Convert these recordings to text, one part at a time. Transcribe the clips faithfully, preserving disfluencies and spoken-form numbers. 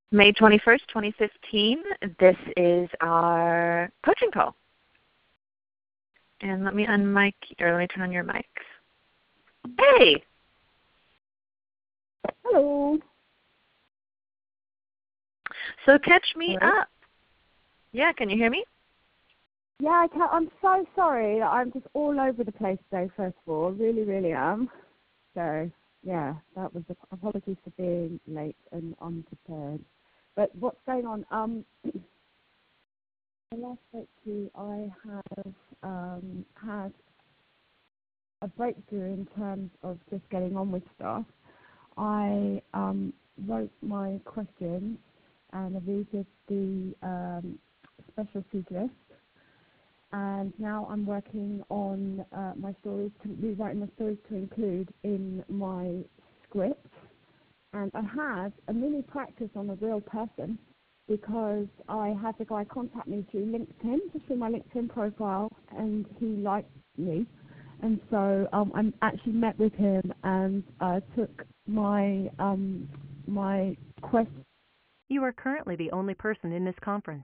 May twenty-first, twenty fifteen. This is our coaching call. And let me unmic, or let me turn on your mics. Hey! Hello. So catch me Hello? up. Yeah, can you hear me? Yeah, I can. I'm so sorry that I'm just all over the place today, first of all. Really, really am. So, yeah, that was the apologies for being late and unprepared. But what's going on? Um, the last spoke to you, I have um, had a breakthrough in terms of just getting on with stuff. I um, wrote my questions and I redid the um, specialties list. And now I'm working on uh, my stories, to, rewriting my stories to include in my script. And I had a mini practice on a real person because I had the guy contact me through LinkedIn, just through my LinkedIn profile, and he liked me. And so um, I actually met with him and uh, took my um, my quest. You are currently the only person in this conference.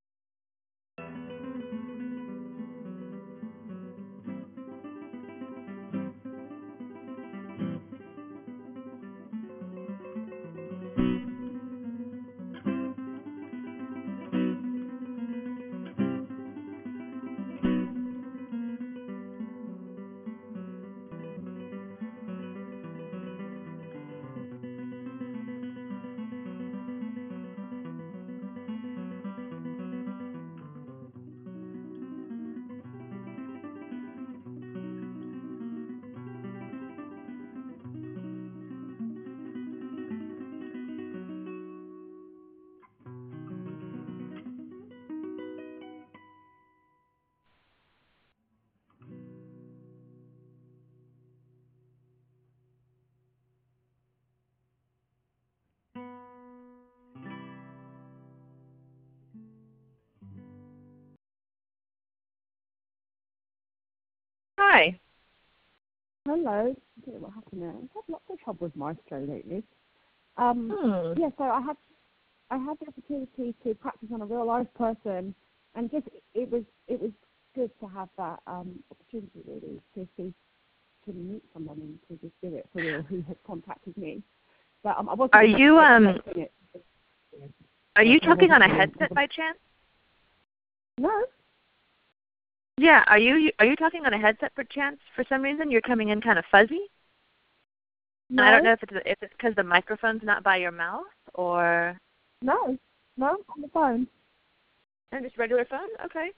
Hi. Hello. I don't know what happened there. I've had lots of trouble with Maestro lately. Um, Hmm. yeah, so I had I had the opportunity to practice on a real life person, and just it was it was good to have that um, opportunity really to see to meet someone and to just do it for real who had contacted me. But um, I wasn't Are you um? expecting it. Are you I talking on wasn't a really- headset by chance? No. Yeah. Are you are you talking on a headset per chance? For some reason, you're coming in kind of fuzzy. No. And I don't know if it's if it's because the microphone's not by your mouth or. No. No. On the phone. And just regular phone. Okay.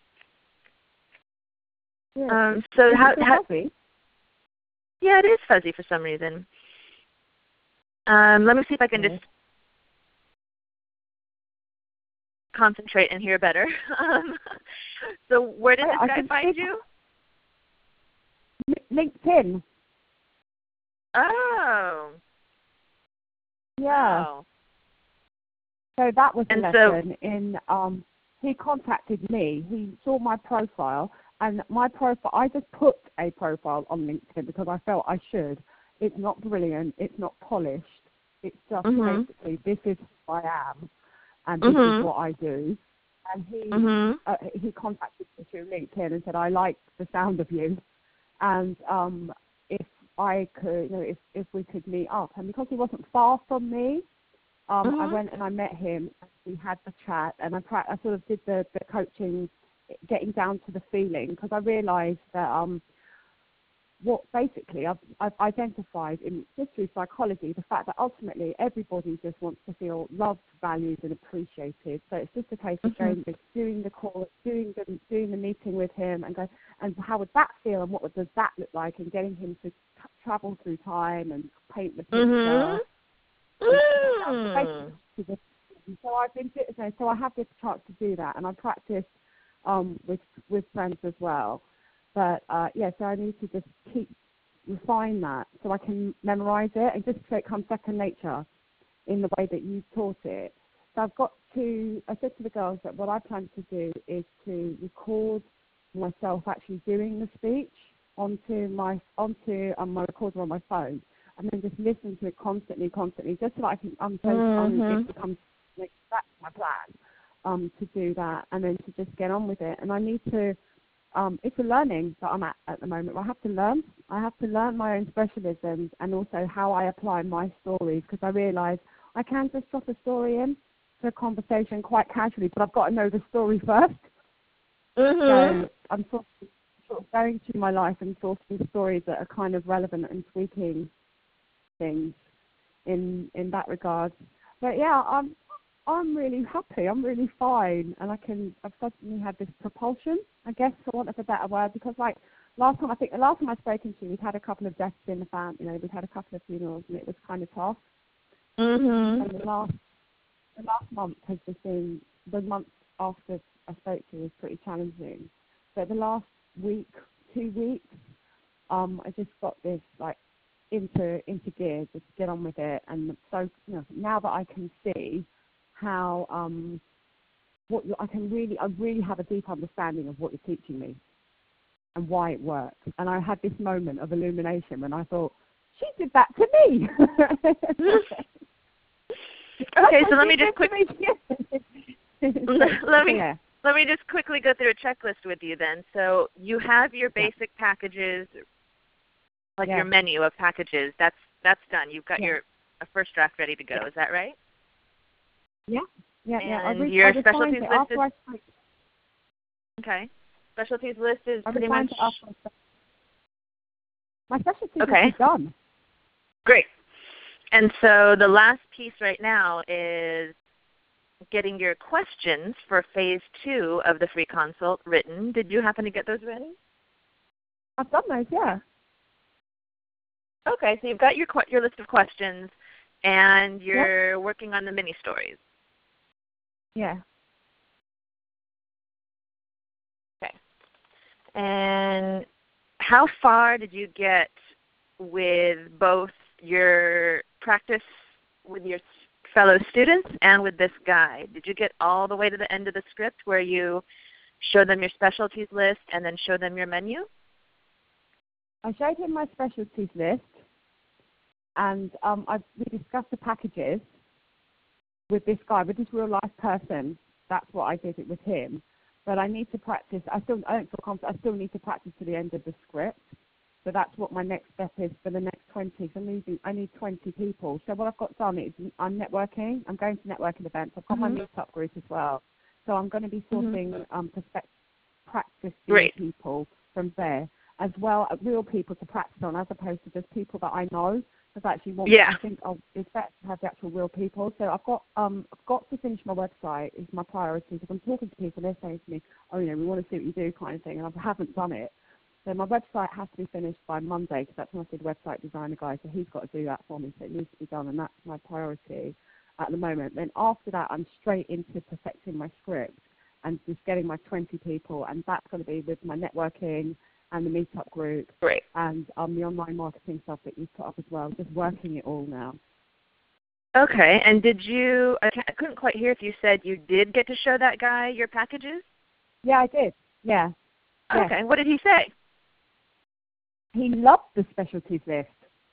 Yeah. Um. So how how? Fuzzy? Yeah, it is fuzzy for some reason. Um. Let me see if I can just concentrate and hear better. Um, so where did I, this I guy can find speak you? LinkedIn. Oh. Yeah. Wow. So that was a And lesson so, in, um, he contacted me, he saw my profile, and my profile, I just put a profile on LinkedIn because I felt I should. It's not brilliant, it's not polished, it's just mhm. basically, this is who I am, and this Mhm. is what I do. And he, Mhm. uh, he contacted me through LinkedIn and said, I like the sound of you, and um, if I could, you know, if, if we could meet up. And because he wasn't far from me, Um, I Mhm. went and I met him. We had the chat, and I, pra- I sort of did the, the coaching, getting down to the feeling, because I realised that um, what basically I've, I've identified in just through psychology the fact that ultimately everybody just wants to feel loved, valued, and appreciated. So it's just a case of Mhm. going, doing the call, doing the doing the meeting with him, and go, and how would that feel, and what does that look like, and getting him to t- travel through time and paint the Mhm. picture. Mm. So I've been so I have this chance to do that, and I practice um, with with friends as well. But uh, yeah, so I need to just keep refine that so I can memorize it and just so it comes second nature in the way that you taught it. So I've got to. I said to the girls that what I plan to do is to record myself actually doing the speech onto my onto um, my recorder on my phone, and then just listen to it constantly, constantly, just so that I can um, so um, Mhm. it becomes like um, to do that and then to just get on with it. And I need to, um, it's a learning that I'm at at the moment. I have to learn. I have to learn my own specialisms and also how I apply my stories, because I realise I can just drop a story in to a conversation quite casually, but I've got to know the story first. Mm-hmm. So I'm sort of, sort of going through my life and sourcing stories that are kind of relevant and tweaking things in in that regard. But yeah, I'm I'm really happy. I'm really fine, and I can I've suddenly had this propulsion, I guess, for want of a better word, because like last time I think the last time I've spoken to you, we'd had a couple of deaths in the family. You know, we'd had a couple of funerals, and it was kind of tough. Mm-hmm. And the last the last month has just been the month after I spoke to you was pretty challenging. But the last week, two weeks, um, I just got this like into into gear, just get on with it. And so you know, now that I can see how um, what you, I can really, I really have a deep understanding of what you're teaching me and why it works. And I had this moment of illumination when I thought, she did that to me. Okay, so let me just quick. let me yeah. let me just quickly go through a checklist with you then. So you have your basic yeah. packages, like yeah. your menu of packages. That's that's done. You've got yeah. your a first draft ready to go. Yeah. Is that right? Yeah, yeah, and yeah. And your specialties list is okay. Specialties list is pretty much my specialties okay. list is done. Great. And so the last piece right now is getting your questions for phase two of the free consult written. Did you happen to get those ready? I've done those, yeah. Okay, so you've got your your list of questions, and you're yep. working on the mini stories. Yeah. Okay. And how far did you get with both your practice with your fellow students and with this guy? Did you get all the way to the end of the script where you show them your specialties list and then show them your menu? I showed him my specialties list, and um, I, we discussed the packages with this guy, with this real-life person. That's what I did it with him. But I need to practice. I still I don't feel confident. I still need to practice to the end of the script. So that's what my next step is for the next twenty. So I need, I need twenty people. So what I've got done is I'm networking. I'm going to networking events. I've got mm-hmm. my meetup group as well. So I'm going to be sourcing mm-hmm. um, prospect, practice people from there, as well as real people to practice on, as opposed to just people that I know. Because I actually want yeah. to think oh, it's better to have the actual real people. So I've got um, I've got to finish my website is my priority, because I'm talking to people, they're saying to me, oh, you know, we want to see what you do kind of thing, and I haven't done it. So my website has to be finished by Monday, because that's when I see the website designer guy, so he's got to do that for me, so it needs to be done, and that's my priority at the moment. Then after that, I'm straight into perfecting my script and just getting my twenty people, and that's going to be with my networking and the meetup group Great. and um, the online marketing stuff that you've put up as well, just working it all now. Okay, and did you, I couldn't quite hear if you said you did get to show that guy your packages? Yeah, I did, yeah. Okay, yes. What did he say? He loved the specialties list.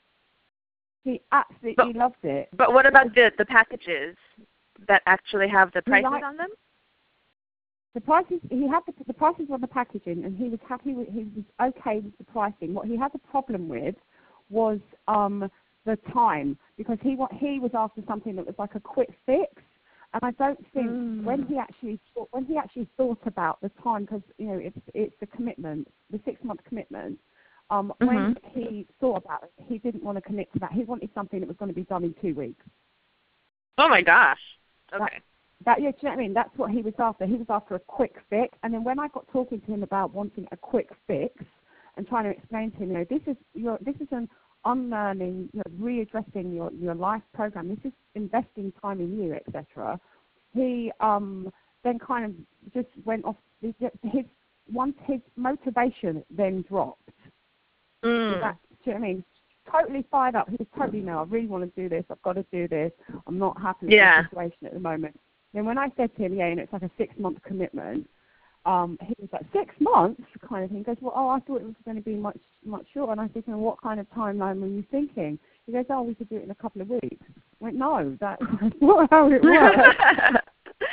He absolutely but, loved it. But what about the, the packages that actually have the prices liked, on them? The prices, he had the, the prices on the packaging, and he was happy with, he was okay with the pricing. What he had a problem with was um, the time, because he he was after something that was like a quick fix, and I don't think mm. when he actually thought, when he actually thought about the time, because you know it's it's the commitment, the six month commitment. Um, mm-hmm. When he thought about it, he didn't want to commit to that. He wanted something that was going to be done in two weeks. Oh my gosh! Okay. That, That, yeah, do you know what I mean? That's what he was after. He was after a quick fix. And then when I got talking to him about wanting a quick fix and trying to explain to him, you know, this is your, this is an unlearning, you know, readdressing your, your life program. This is investing time in you, et cetera. He um, then kind of just went off. His once his motivation then dropped. Mm. That, do you know what I mean? Totally fired up. He was totally, no, I really want to do this. I've got to do this. I'm not happy with yeah. the situation at the moment. Then when I said to him, yeah, you know, it's like a six-month commitment, um, he was like, six months kind of thing. He goes, well, oh, I thought it was going to be much, much shorter. And I said, you know, what kind of timeline were you thinking? He goes, oh, we could do it in a couple of weeks. I went, no, that's not how it works. And so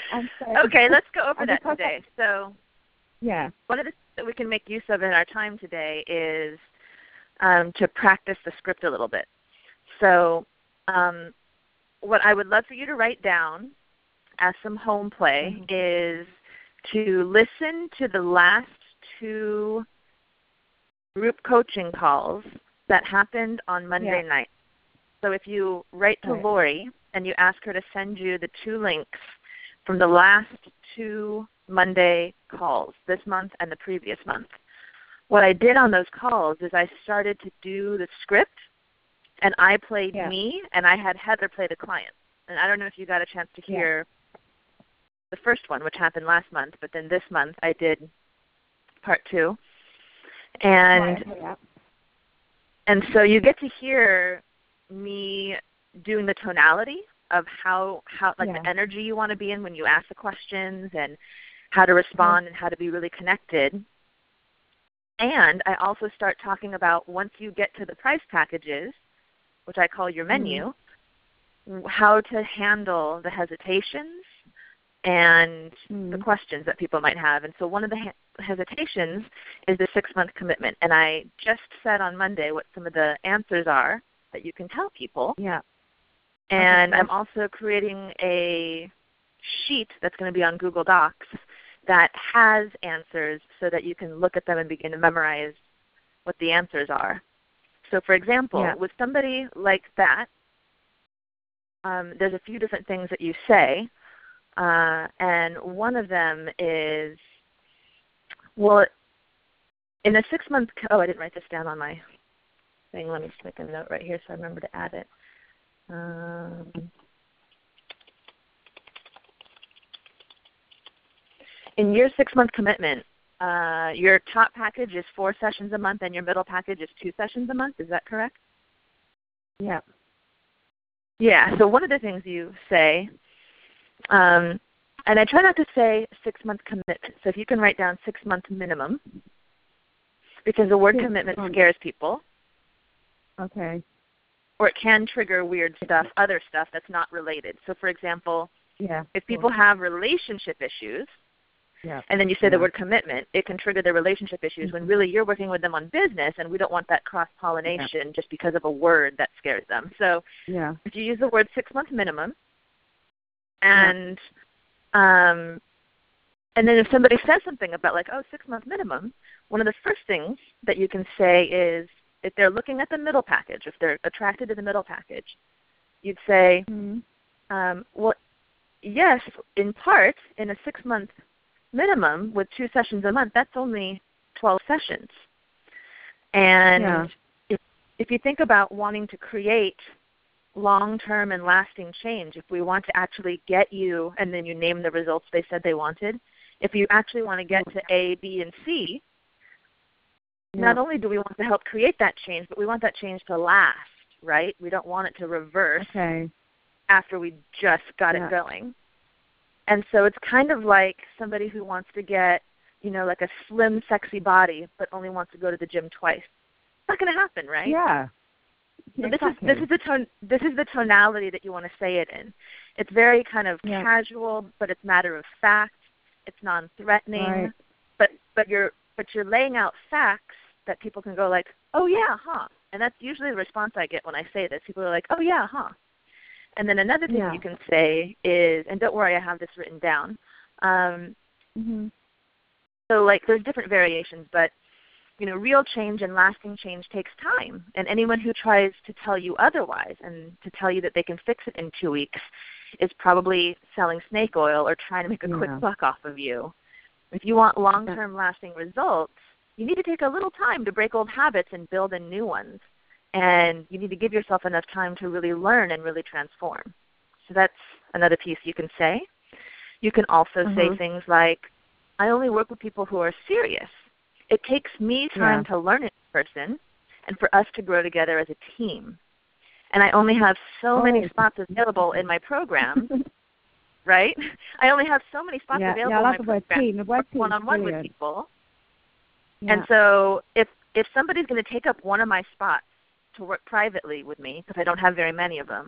Okay, let's go over And that because today. So Yeah. one of the things that we can make use of in our time today is um, to practice the script a little bit. So um, what I would love for you to write down as some home play mm-hmm. is to listen to the last two group coaching calls that happened on Monday yeah. night. So if you write to right. Lori and you ask her to send you the two links from the last two Monday calls, this month and the previous month, what I did on those calls is I started to do the script, and I played yeah. me, and I had Heather play the client. And I don't know if you got a chance to hear yeah. the first one, which happened last month, but then this month I did part two. And right. yeah. and so you get to hear me doing the tonality of how, how like yeah. the energy you want to be in when you ask the questions and how to respond mm-hmm. and how to be really connected. And I also start talking about once you get to the price packages, which I call your menu, mm-hmm. how to handle the hesitations and mm-hmm. the questions that people might have. And so one of the ha- hesitations is the six-month commitment. And I just said on Monday what some of the answers are that you can tell people. Yeah. And okay. I'm also creating a sheet that's going to be on Google Docs that has answers so that you can look at them and begin to memorize what the answers are. So for example, yeah. with somebody like that, um, there's a few different things that you say, uh, and one of them is, well, in a six-month, oh, I didn't write this down on my thing. Let me just make a note right here so I remember to add it. Um, in your six-month commitment, uh, your top package is four sessions a month and your middle package is two sessions a month. Is that correct? Yeah. Yeah, so one of the things you say, um, and I try not to say six-month commitment. So if you can write down six-month minimum, because the word six commitment months. Scares people. Okay. Or it can trigger weird stuff, other stuff that's not related. So for example, yeah, if people cool. have relationship issues, yeah. and then you say yeah. the word commitment, it can trigger their relationship issues mm-hmm. when really you're working with them on business, and we don't want that cross-pollination yeah. just because of a word that scares them. So yeah. if you use the word six-month minimum, and yeah. um, and then if somebody says something about like, oh, six-month minimum, one of the first things that you can say is, if they're looking at the middle package, if they're attracted to the middle package, you'd say, mm-hmm. um, well, yes, in part, in a six-month minimum with two sessions a month, that's only twelve sessions. And yeah. if, if you think about wanting to create long-term and lasting change, if we want to actually get you, and then you name the results they said they wanted, if you actually want to get to A, B, and C, yeah. not only do we want to help create that change, but we want that change to last, right? We don't want it to reverse okay. after we just got yeah. it going. And so it's kind of like somebody who wants to get, you know, like a slim, sexy body, but only wants to go to the gym twice. It's not going to happen, right? Yeah. So exactly. this is this is the tone. This is the tonality that you want to say it in. It's very kind of yeah. casual, but it's matter of fact. It's non-threatening, right. but but you're but you're laying out facts that people can go like, oh yeah, huh? And that's usually the response I get when I say this. People are like, oh yeah, huh? And then another thing yeah. you can say is, and don't worry, I have this written down. Um, mm-hmm. So like there's different variations, but you know, real change and lasting change takes time. And anyone who tries to tell you otherwise and to tell you that they can fix it in two weeks is probably selling snake oil or trying to make a yeah. quick buck off of you. If you want long-term lasting results, you need to take a little time to break old habits and build in new ones. And you need to give yourself enough time to really learn and really transform. So that's another piece you can say. You can also mm-hmm. say things like, I only work with people who are serious. It takes me time yeah. to learn it in person and for us to grow together as a team. And I only have so oh. many spots available in my program, right? I only have so many spots yeah. available yeah, I like in my the program team. The word to work one-on-one with people. Yeah. And so if, if somebody's going to take up one of my spots to work privately with me, because I don't have very many of them,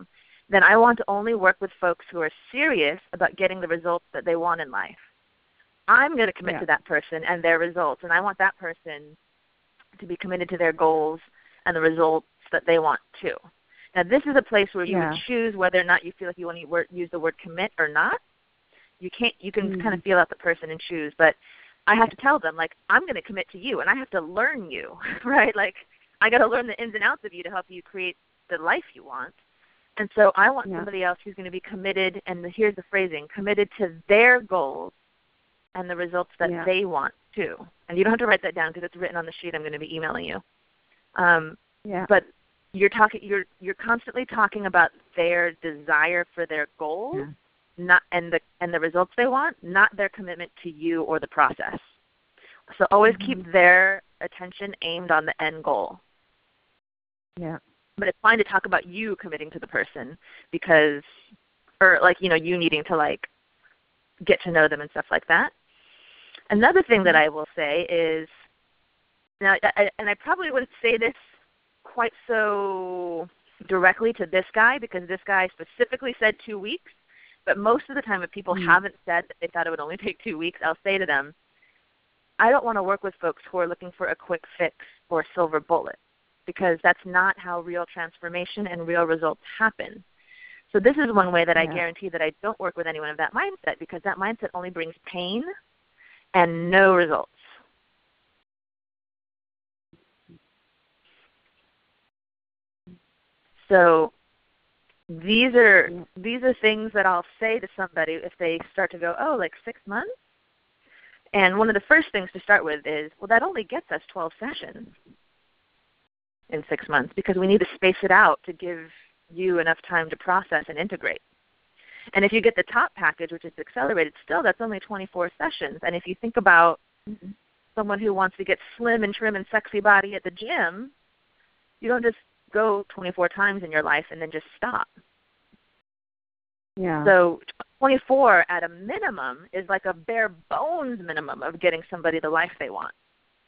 then I want to only work with folks who are serious about getting the results that they want in life. I'm going to commit yeah. to that person and their results, and I want that person to be committed to their goals and the results that they want too. Now, this is a place where you Yeah. would choose whether or not you feel like you want to word, use the word commit or not. You can't. You can Mm. kind of feel out the person and choose, but I have to tell them, like, I'm going to commit to you, and I have to learn you, right? Like, I got to learn the ins and outs of you to help you create the life you want. And so I want Yeah. somebody else who's going to be committed, and the, here's the phrasing, committed to their goals and the results that Yeah. they want too. And you don't have to write that down because it's written on the sheet I'm going to be emailing you. Um, Yeah. but you're talking, you're you're constantly talking about their desire for their goals, Yeah. not and the and the results they want, not their commitment to you or the process. So always Mhm. keep their attention aimed on the end goal. Yeah. But it's fine to talk about you committing to the person because, or like, you know, you needing to like get to know them and stuff like that. Another thing that I will say is, now, I, and I probably wouldn't say this quite so directly to this guy because this guy specifically said two weeks, but most of the time if people Mm. haven't said that they thought it would only take two weeks, I'll say to them, I don't want to work with folks who are looking for a quick fix or silver bullet because that's not how real transformation and real results happen. So this is one way that I Yeah. guarantee that I don't work with anyone of that mindset because that mindset only brings pain and no results. So these are Yeah. these are things that I'll say to somebody if they start to go, oh, like six months? And one of the first things to start with is, well, that only gets us twelve sessions in six months because we need to space it out to give you enough time to process and integrate. And if you get the top package, which is accelerated, still that's only twenty-four sessions. And if you think about Mhm. someone who wants to get slim and trim and sexy body at the gym, you don't just go twenty-four times in your life and then just stop. Yeah. So twenty-four at a minimum is like a bare bones minimum of getting somebody the life they want.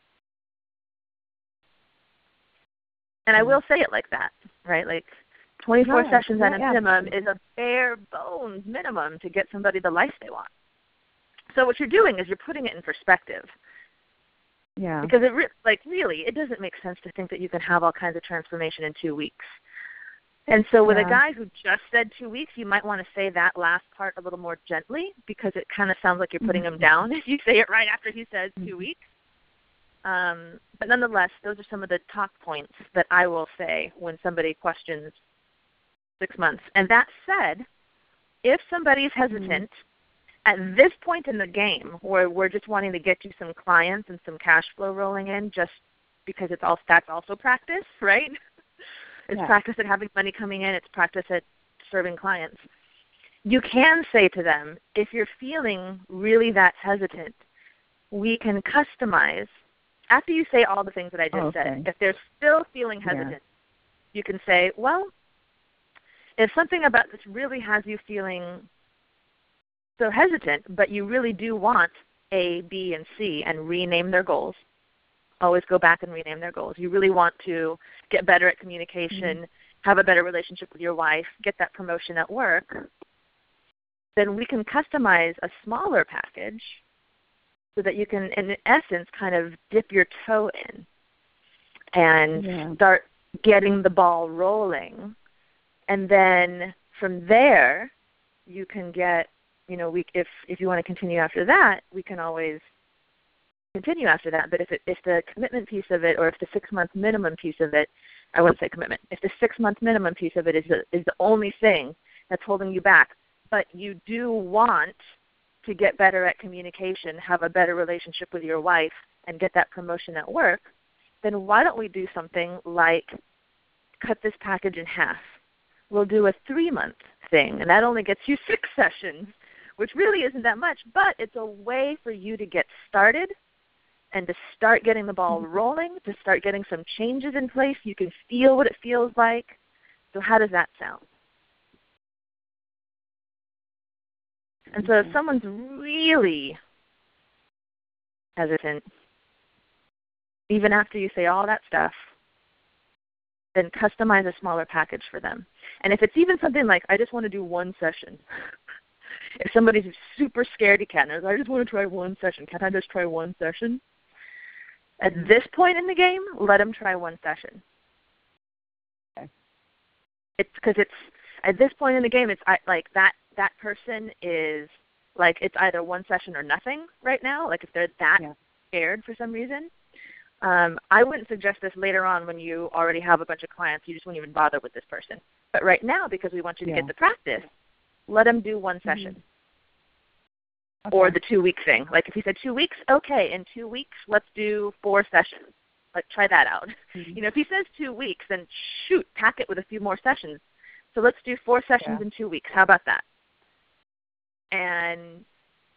And I will say it like that, right? Like twenty-four No, sessions at yeah, a yeah. minimum is a bare bones minimum to get somebody the life they want. So what you're doing is you're putting it in perspective. Yeah. Because it re- like really, it doesn't make sense to think that you can have all kinds of transformation in two weeks. And so with Yeah. a guy who just said two weeks, you might want to say that last part a little more gently because it kind of sounds like you're putting him down if you say it right after he says two weeks. Um, but nonetheless, those are some of the talk points that I will say when somebody questions six months. And that said, if somebody's hesitant at this point in the game where we're just wanting to get you some clients and some cash flow rolling in just because it's all that's also practice, right? It's Yeah. practice at having money coming in. It's practice at serving clients. You can say to them, if you're feeling really that hesitant, we can customize. After you say all the things that I just Okay. said, if they're still feeling hesitant, Yeah. you can say, well, if something about this really has you feeling so hesitant, but you really do want A, B, and C and rename their goals, always go back and rename their goals. You really want to get better at communication, mm-hmm. have a better relationship with your wife, get that promotion at work, then we can customize a smaller package so that you can, in essence, kind of dip your toe in and Yeah. start getting the ball rolling. And then from there, you can get, you know, we, if, if you want to continue after that, we can always continue after that. But if it, if the commitment piece of it, or if the six-month minimum piece of it, I wouldn't say commitment, if the six-month minimum piece of it is the, is the only thing that's holding you back, but you do want to get better at communication, have a better relationship with your wife, and get that promotion at work, then why don't we do something like cut this package in half? We'll do a three-month thing, and that only gets you six sessions, which really isn't that much, but it's a way for you to get started and to start getting the ball rolling, to start getting some changes in place. You can feel what it feels like. So how does that sound? And so if someone's really hesitant, even after you say all that stuff, then customize a smaller package for them. And if it's even something like, I just want to do one session. If somebody's super scaredy cat and I just want to try one session, can't I just try one session? At this point in the game, let them try one session. Okay. It's because it's at this point in the game, it's like that that person is like it's either one session or nothing right now. Like if they're that yeah. scared for some reason, um, I wouldn't suggest this later on when you already have a bunch of clients. You just won't even bother with this person. But right now, because we want you to yeah. get the practice, let them do one session. Mm-hmm. Okay. Or the two-week thing. Like if he said two weeks, okay, in two weeks, let's do four sessions. Like try that out. Mm-hmm. You know, if he says two weeks, then shoot, pack it with a few more sessions. So let's do four sessions yeah. in two weeks. How about that? And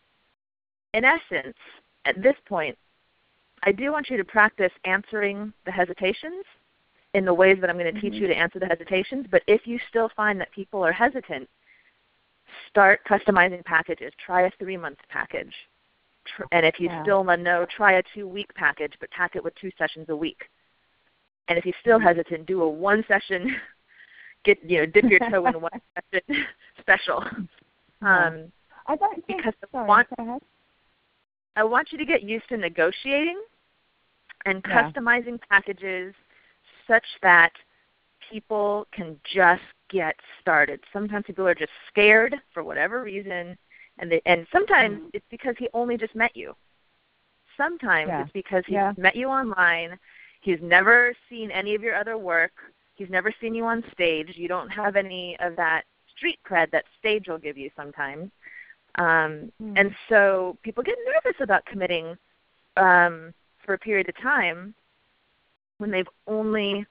in essence, at this point, I do want you to practice answering the hesitations in the ways that I'm going to mm-hmm. teach you to answer the hesitations. But if you still find that people are hesitant, start customizing packages. Try a three-month package. Tr- and if you yeah. still know, try a two-week package, but pack it with two sessions a week. And if you're still mm-hmm. hesitant, do a one-session, get you know, dip your toe in one session special. Yeah. Um, I don't think, because sorry, I want, go ahead. I want you to get used to negotiating and yeah. customizing packages such that people can just get started. Sometimes people are just scared for whatever reason, and they, and sometimes mm. it's because he only just met you. Sometimes yeah. it's because he's yeah. met you online. He's never seen any of your other work. He's never seen you on stage. You don't have any of that street cred that stage will give you sometimes. Um, mm. And so people get nervous about committing um, for a period of time when they've only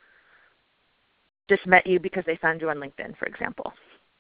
just met you because they found you on LinkedIn, for example.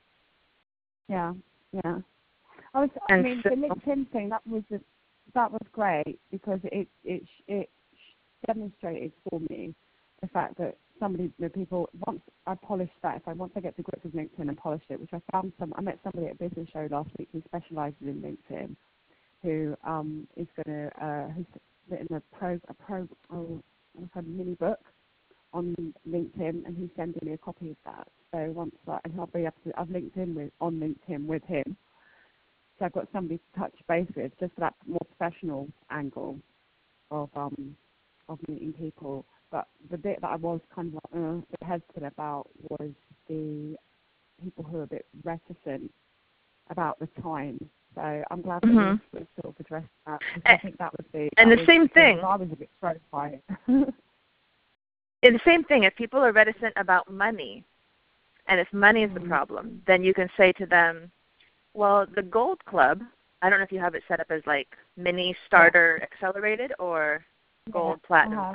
Yeah, yeah. I was. I and mean, so, the LinkedIn thing that was a, that was great because it it it demonstrated for me the fact that somebody, the people, once I polished that, if I once I get to grips with LinkedIn and polished it, which I found some, I met somebody at a business show last week who specialises in LinkedIn, who um is going to uh, who's written a pro a pro oh, a mini book on LinkedIn, and he's sending me a copy of that. So once that, and I'll be able to, I've linked in with on LinkedIn with him. So I've got somebody to touch base with, just for that more professional angle of um of meeting people. But the bit that I was kind of like, uh, a bit hesitant about was the people who are a bit reticent about the time. So I'm glad that mm-hmm. we sort of addressed that. I think that would be. And the same thing. I was a bit thrown by it. And the same thing, if people are reticent about money, and if money is the problem, then you can say to them, well, the Gold Club, I don't know if you have it set up as like mini starter yeah. accelerated or gold yeah, platinum. uh-huh.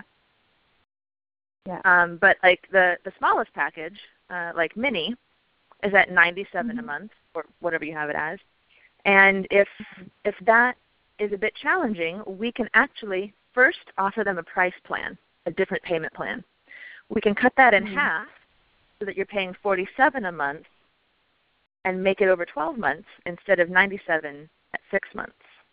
Yeah. Um, but like the, the smallest package, uh, like mini, is at ninety-seven dollars mm-hmm. a month or whatever you have it as. And if if that is a bit challenging, we can actually first offer them a price plan, a different payment plan. We can cut that in mm-hmm. half so that you're paying forty-seven dollars a month and make it over twelve months instead of ninety-seven dollars at six months.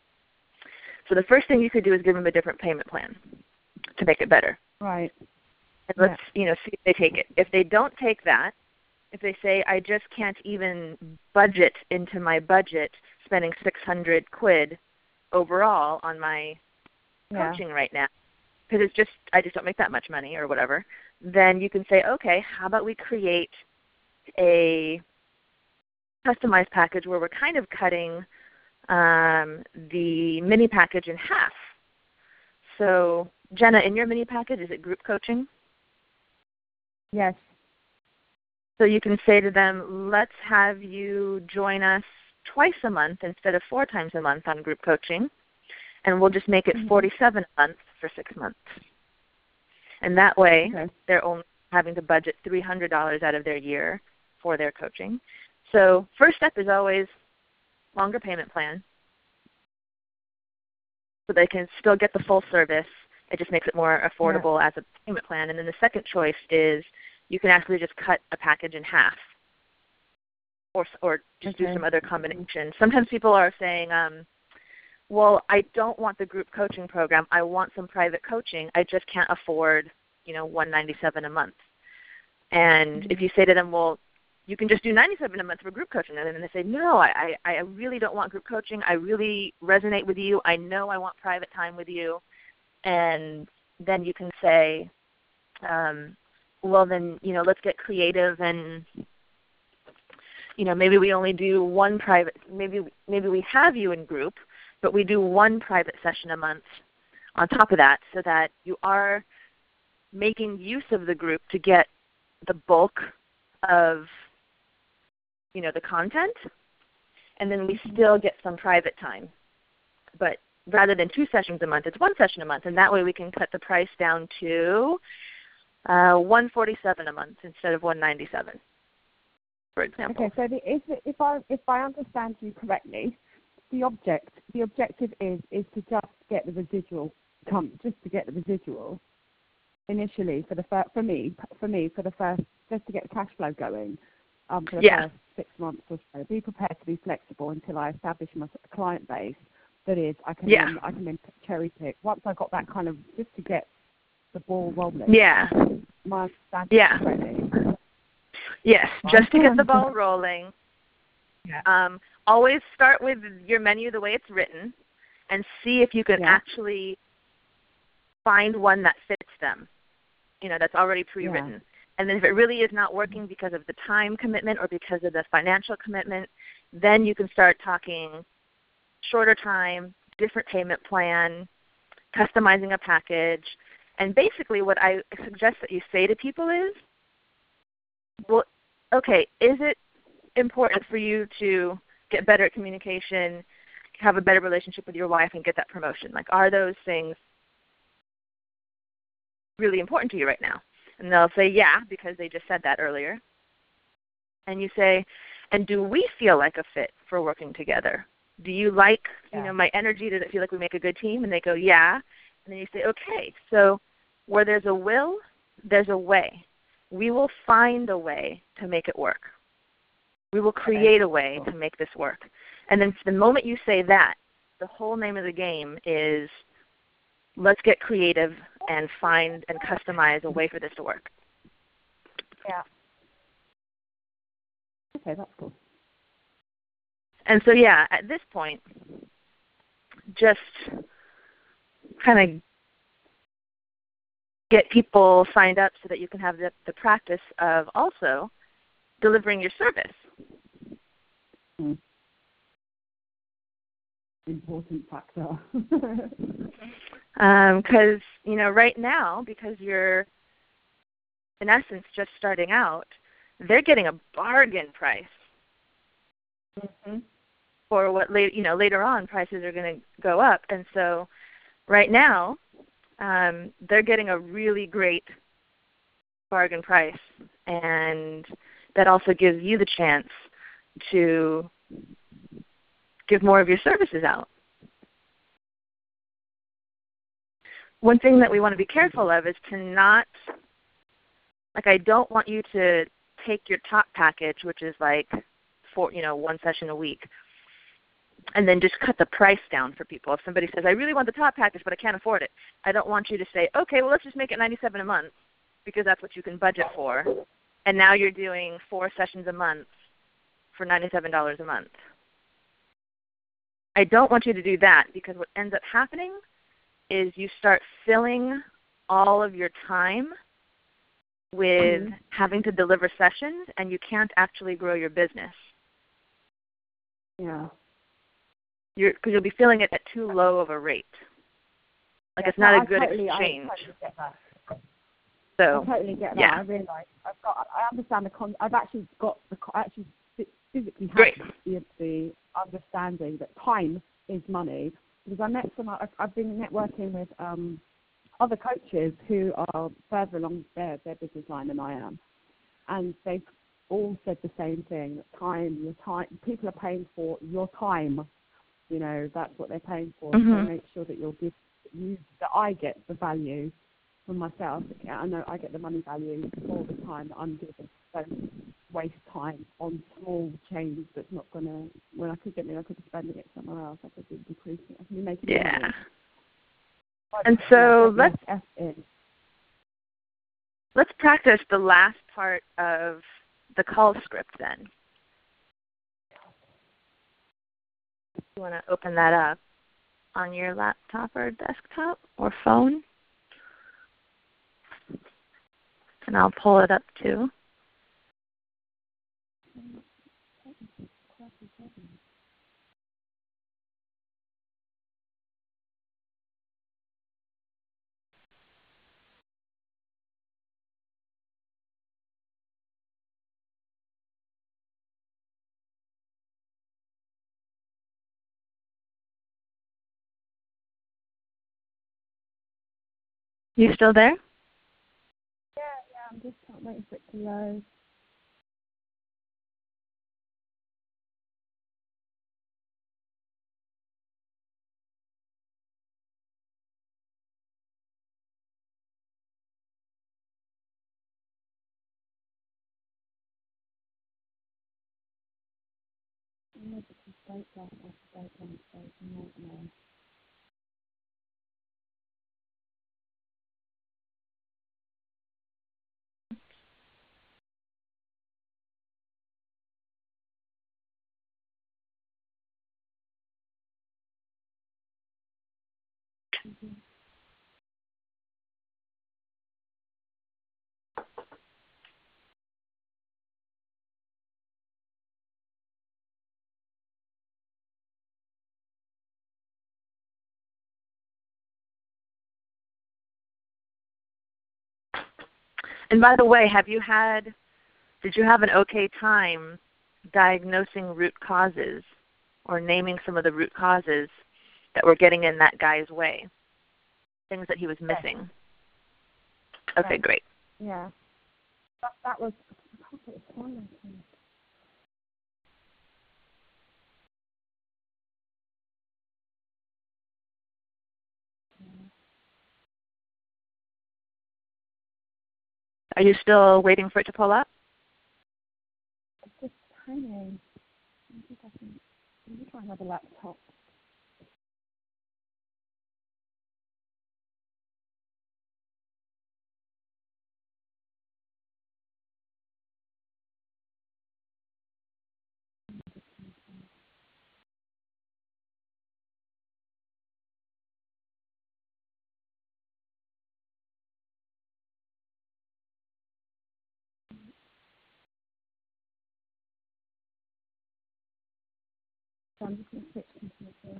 So the first thing you could do is give them a different payment plan to make it better. Right. And let's yeah. you know see if they take it. If they don't take that, if they say I just can't even budget into my budget spending six hundred quid overall on my yeah. coaching right now, because it's just I just don't make that much money or whatever, then you can say, okay, how about we create a customized package where we're kind of cutting um, the mini package in half. So Jenna, in your mini package, is it group coaching? Yes. So you can say to them, let's have you join us twice a month instead of four times a month on group coaching, and we'll just make it mm-hmm. forty-seven a month for six months. And that way, okay. they're only having to budget three hundred dollars out of their year for their coaching. So first step is always longer payment plan, so they can still get the full service. It just makes it more affordable yeah. as a payment plan. And then the second choice is you can actually just cut a package in half, or or just okay. do some other combination. Sometimes people are saying, um, well, I don't want the group coaching program. I want some private coaching. I just can't afford, you know, one hundred ninety-seven dollars a month. And mm-hmm. if you say to them, well, you can just do ninety-seven a month for group coaching, and then they say, no, I, I really don't want group coaching. I really resonate with you. I know I want private time with you. And then you can say, um, well, then, you know, let's get creative, and, you know, maybe we only do one private, maybe maybe we have you in group, but we do one private session a month on top of that, so that you are making use of the group to get the bulk of, you know, the content, and then we still get some private time. But rather than two sessions a month, it's one session a month, and that way we can cut the price down to uh, one forty-seven a month instead of one ninety-seven, for example. Okay, so the, if, if I if I understand you correctly, the object the objective is is to just get the residual come just to get the residual initially for the fir- for me for me for the first just to get the cash flow going. Um, for the yeah. first six months or so. Be prepared to be flexible until I establish my client base. That is, I can yeah. then, I can then cherry pick. Once I got that kind of, just to get the ball rolling. Yeah. My understanding yeah. is ready. Yes, just to get the ball rolling. Yeah. Um, always start with your menu the way it's written, and see if you can yeah. actually find one that fits them. You know, that's already pre-written. Yeah. And then if it really is not working because of the time commitment or because of the financial commitment, then you can start talking shorter time, different payment plan, customizing a package. And basically what I suggest that you say to people is, well, okay, is it important for you to get better at communication, have a better relationship with your wife, and get that promotion? Like, are those things really important to you right now? And they'll say, yeah, because they just said that earlier. And you say, and do we feel like a fit for working together? Do you like, yeah. you know, my energy? Does it feel like we make a good team? And they go, yeah. And then you say, okay, so where there's a will, there's a way. We will find a way to make it work. We will create a way to make this work. And then the moment you say that, the whole name of the game is, let's get creative and find and customize a way for this to work. Yeah. Okay, that's cool. And so, yeah, at this point, just kind of get people signed up so that you can have the, the practice of also delivering your service. Mm. Important factor. Because, um, you know, right now, because you're, in essence, just starting out, they're getting a bargain price mm-hmm. for what, later, you know, later on prices are going to go up. And so right now, um, they're getting a really great bargain price. And that also gives you the chance to give more of your services out. One thing that we want to be careful of is to not, like I don't want you to take your top package, which is like four, you know, one session a week, and then just cut the price down for people. If somebody says, I really want the top package, but I can't afford it, I don't want you to say, okay, well, let's just make it ninety-seven a month because that's what you can budget for. And now you're doing four sessions a month for ninety-seven dollars a month. I don't want you to do that because what ends up happening is you start filling all of your time with mm-hmm. having to deliver sessions, and you can't actually grow your business. Yeah. Because you'll be filling it at too low of a rate. Like yeah, it's not no, a good totally, exchange. I totally get that. So, I totally get that. Yeah. I realise I've got. I understand the con. I've actually got the. I actually physically have Great. the, the understanding that time is money. Because I met some. I've, I've been networking with um, other coaches who are further along their their business line than I am, and they've all said the same thing: that time, your time. People are paying for your time. You know, that's what they're paying for. Mm-hmm. So make sure that you'll give you that I get the value for myself. I know I get the money value for the time that I'm giving. Don't waste time on small change that's not going to, when I could get me, I could be spending it somewhere else. I could be decreasing it. I could be making yeah. money. And so yeah, let's, let's practice the last part of the call script then. You want to open that up on your laptop or desktop or phone? And I'll pull it up too. You still there? Yeah, yeah, I'm just waiting for it to load. I'm just waiting for it to load. And by the way, have you had, did you have an okay time diagnosing root causes or naming some of the root causes that were getting in that guy's way? Things that he was missing. Okay, great. Yeah. That, that was, I can't put it on. Are you still waiting for it to pull up? It's just tiny. I think I can, let me try another laptop. So I'm just going to switch computer.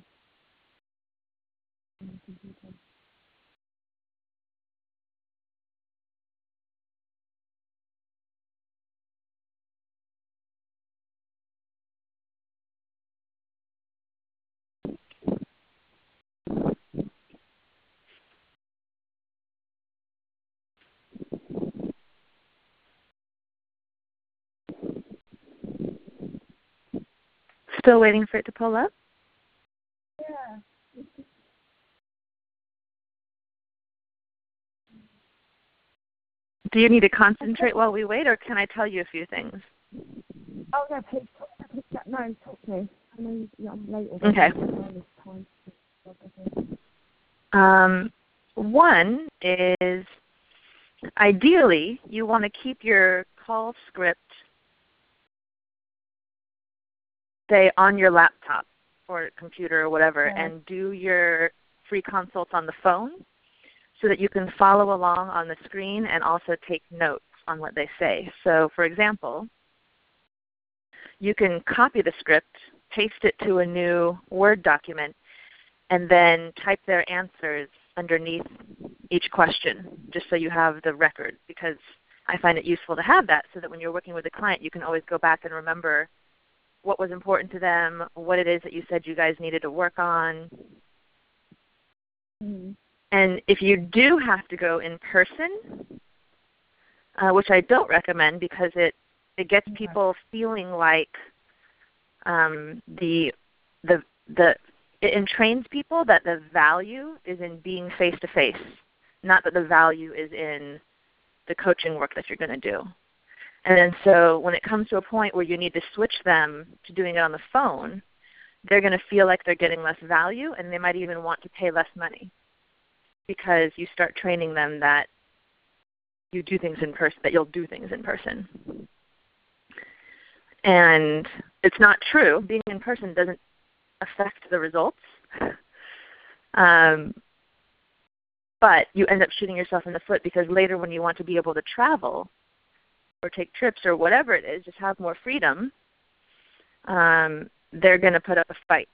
computer. Still waiting for it to pull up? Yeah. Do you need to concentrate while we wait, or can I tell you a few things? Oh, no, please talk, please, no, talk to me. I know you, I'm late Okay. Time. Um, one is, ideally, you want to keep your call script, say, on your laptop or computer or whatever, Okay. and do your free consults on the phone so that you can follow along on the screen and also take notes on what they say. So, for example, you can copy the script, paste it to a new Word document, and then type their answers underneath each question, just so you have the record, because I find it useful to have that so that when you're working with a client, you can always go back and remember what was important to them, what it is that you said you guys needed to work on. Mm-hmm. And if you do have to go in person, uh, which I don't recommend because it, it gets Okay. people feeling like um, the, the, the, it entrains people that the value is in being face-to-face, not that the value is in the coaching work that you're going to do. And then so when it comes to a point where you need to switch them to doing it on the phone, they're going to feel like they're getting less value, and they might even want to pay less money because you start training them that you do things in person, that you'll do things in person. And it's not true. Being in person doesn't affect the results. Um, but you end up shooting yourself in the foot because later when you want to be able to travel or take trips or whatever it is, just have more freedom, um, they're going to put up a fight.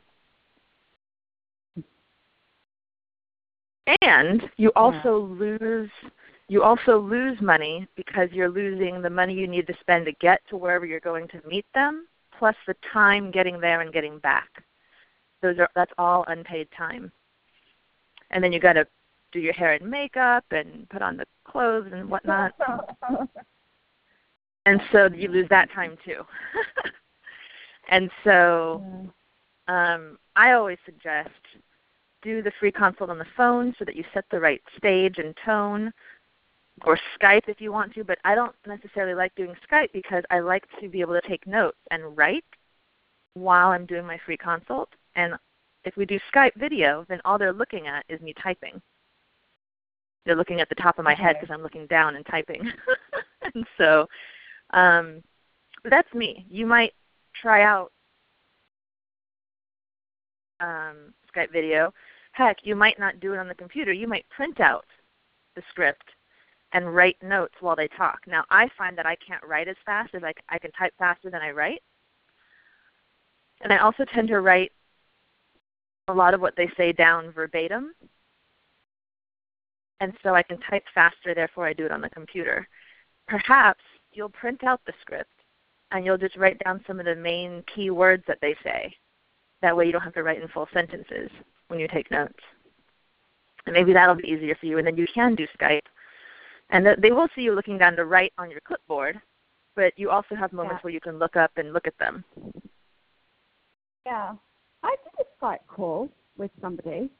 And you also yeah. lose you also lose money because you're losing the money you need to spend to get to wherever you're going to meet them, plus the time getting there and getting back. Those are that's all unpaid time. And then you got to do your hair and makeup and put on the clothes and whatnot. And so you lose that time too. And so um, I always suggest do the free consult on the phone so that you set the right stage and tone, or Skype if you want to, but I don't necessarily like doing Skype because I like to be able to take notes and write while I'm doing my free consult. And if we do Skype video, then all they're looking at is me typing. They're looking at the top of my okay. head because I'm looking down and typing. And so um, that's me. You might try out um, Skype video. Heck, you might not do it on the computer. You might print out the script and write notes while they talk. Now, I find that I can't write as fast as I, I can type faster than I write. And I also tend to write a lot of what they say down verbatim. And so I can type faster, therefore I do it on the computer. Perhaps you'll print out the script and you'll just write down some of the main key words that they say. That way you don't have to write in full sentences when you take notes. And maybe that'll be easier for you, and then you can do Skype. And they will see you looking down to write on your clipboard, but you also have moments yeah. where you can look up and look at them. Yeah. I did a Skype call with somebody.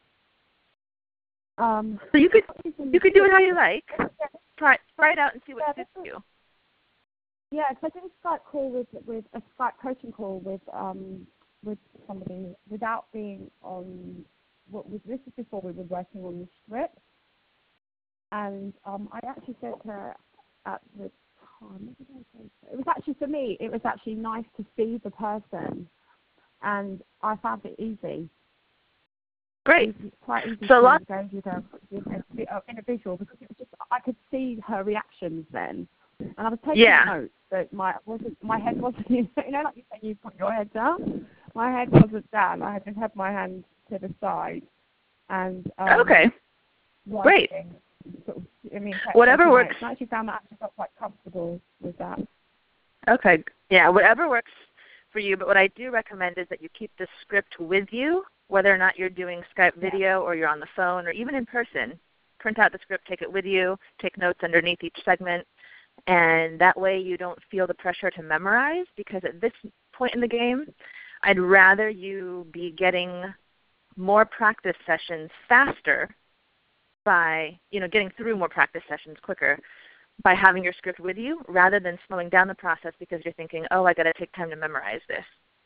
Um, so you could you could do it how you like. Try, try it out and see what yeah, suits you. Yeah, because I did a Skype call with, with a Skype coaching call with um, with somebody without being on, what was this is before we were working on the script, and um, I actually said to her at the time, what did I say to her? It was actually, for me, it was actually nice to see the person, and I found it easy. Great. It was quite easy so to lot- engage with her with a, in a visual, because it was just, I could see her reactions then. And I was taking yeah. notes, but my wasn't my head wasn't, you know, like you say, you put your head down. My head wasn't down. I just had my hand to the side, and um, okay, great. Sort of, I mean, whatever works. I actually found that I actually felt quite comfortable with that. Okay, yeah, whatever works for you. But what I do recommend is that you keep the script with you, whether or not you're doing Skype video yeah. or you're on the phone or even in person. Print out the script, take it with you, take notes underneath each segment. And that way you don't feel the pressure to memorize, because at this point in the game, I'd rather you be getting more practice sessions faster by, you know, getting through more practice sessions quicker by having your script with you, rather than slowing down the process because you're thinking, oh, I got to take time to memorize this.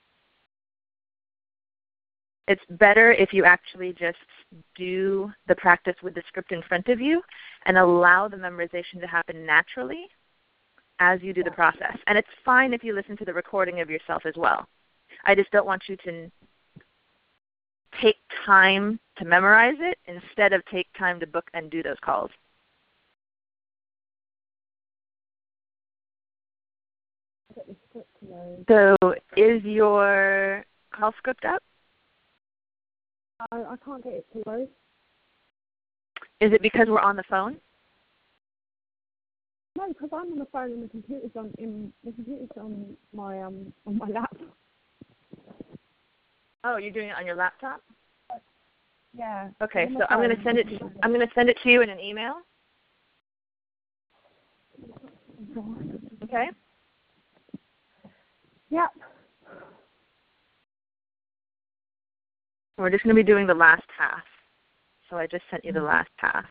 It's better if you actually just do the practice with the script in front of you and allow the memorization to happen naturally as you do the process. And it's fine if you listen to the recording of yourself as well. I just don't want you to take time to memorize it instead of take time to book and do those calls. So is your call script up? I, I can't get it to load. Is it because we're on the phone? No, because I'm on the phone and the computer's on in the computer's on my um on my laptop. Oh, you're doing it on your laptop? Yeah. Okay, so I'm going to send it. To, I'm going to send it to you in an email. Okay. Yep. We're just going to be doing the last half. So I just sent you the last half.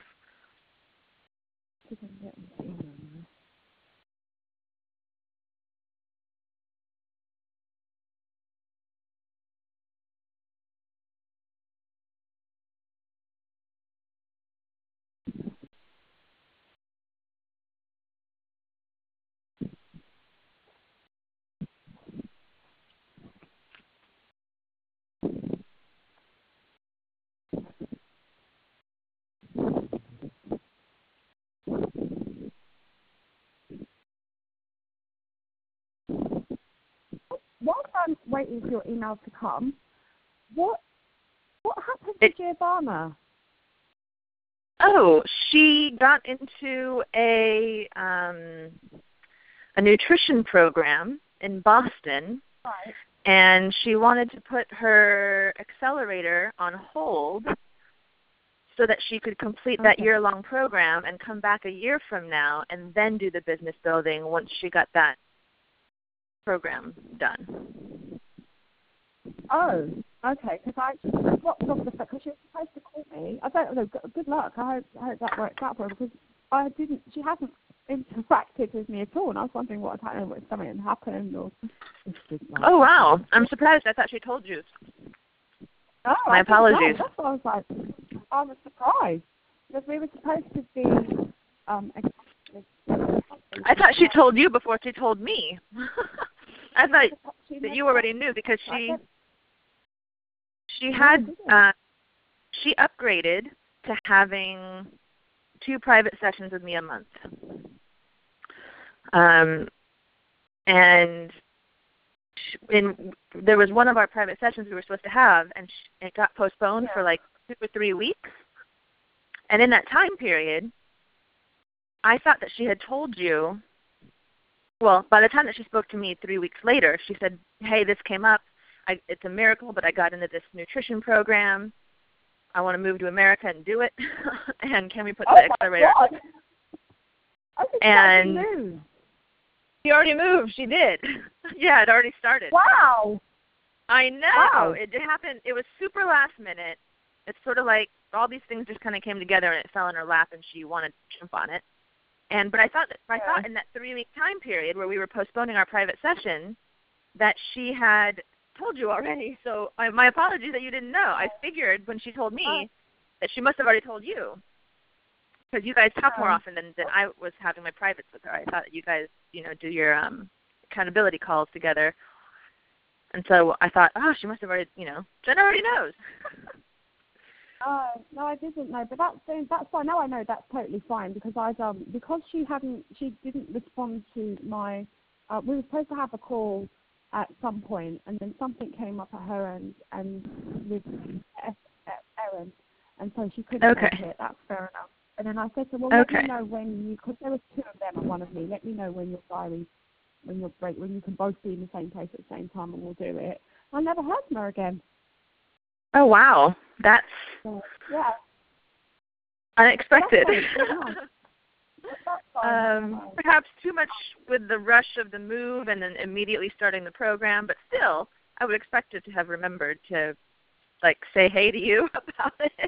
I'm waiting for your email to come, what what happened it, to Giovanna? Oh, she got into a um, a nutrition program in Boston, Right. and she wanted to put her accelerator on hold so that she could complete that Okay. year-long program and come back a year from now and then do the business building once she got that program done. Oh, okay. Because I dropped off the phone because she was supposed to call me. I don't know. Good good luck. I hope I hope that works out for her because I didn't. She hasn't interacted with me at all, and I was wondering what had happened, if something had happened, or. Oh wow! I'm surprised. I thought she told you. Oh, My I didn't know. apologies. That's what I was like. I was surprised because we were supposed to be. Um, I thought she told you before she told me. I thought she that you already knew because she she No, I had didn't. uh, she upgraded to having two private sessions with me a month. Um, and in there was one of our private sessions we were supposed to have, and it got postponed Yeah. for like two or three weeks. And in that time period, I thought that she had told you. Well, by the time that she spoke to me three weeks later, she said, "Hey, this came up. I, it's a miracle, but I got into this nutrition program. I want to move to America and do it. And can we put Oh the my accelerator?" God. I think And that's news. she already moved. She did. Yeah, it already started. Wow. I know. Wow. It did happen. It was super last minute. It's sort of like all these things just kind of came together and it fell in her lap and she wanted to jump on it. And but I thought that, I Yeah. thought in that three week time period where we were postponing our private session that she had told you already. So I, my apologies that you didn't know. I figured when she told me Oh. that she must have already told you because you guys talk more Oh. often than, than I was having my privates with her. I thought that you guys, you know, do your um, accountability calls together. And so I thought, oh, she must have already, you know, Jen already knows. Oh, no, I didn't know, but that's that's fine. Now I know that's totally fine because I um because she hadn't she didn't respond to my. Uh, we were supposed to have a call at some point, and then something came up at her end and with Erin, and so she couldn't Okay. make it. That's fair enough. And then I said to her, well, let Okay. me know when you, because there was two of them and one of me. Let me know when your diary, when your break, when you can both be in the same place at the same time, and we'll do it. I never heard from her again. Oh, wow. That's So, yeah. unexpected. That's fine. um, perhaps too much with the rush of the move and then immediately starting the program, but still, I would expect it to have remembered to, like, say hey to you about it.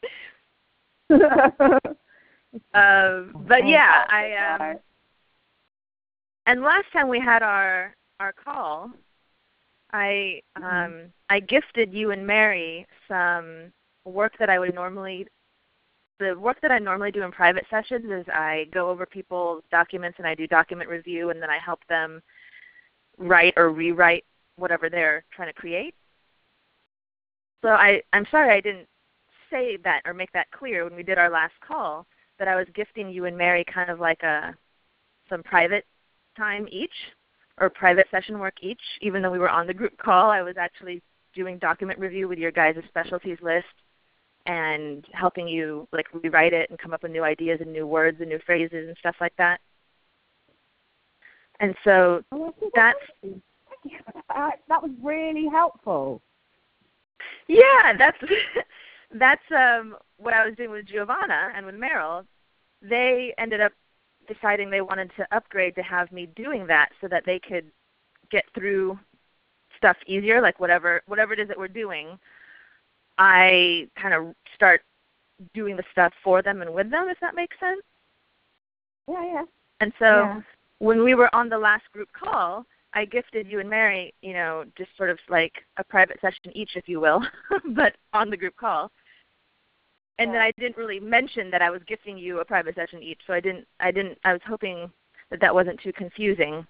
um, but yeah, I um, and last time we had our our call, I um, Mm-hmm. I gifted you and Mary some work that I would normally. The work that I normally do in private sessions is I go over people's documents and I do document review, and then I help them write or rewrite whatever they're trying to create. So I, I'm sorry I didn't say that or make that clear when we did our last call, that I was gifting you and Mary kind of like a some private time each or private session work each. Even though we were on the group call, I was actually doing document review with your guys' specialties list and helping you like rewrite it and come up with new ideas and new words and new phrases and stuff like that. And so Oh, that's uh, that was really helpful. yeah, that's that's um, what I was doing with Giovanna and with Meryl. They ended up deciding they wanted to upgrade to have me doing that so that they could get through stuff easier, like whatever whatever it is that we're doing. I kind of start doing the stuff for them and with them, if that makes sense. Yeah, yeah. And so Yeah. when we were on the last group call, I gifted you and Mary, you know, just sort of like a private session each, if you will, but on the group call. And Yeah. then I didn't really mention that I was gifting you a private session each, so I didn't, I didn't, I was hoping that that wasn't too confusing.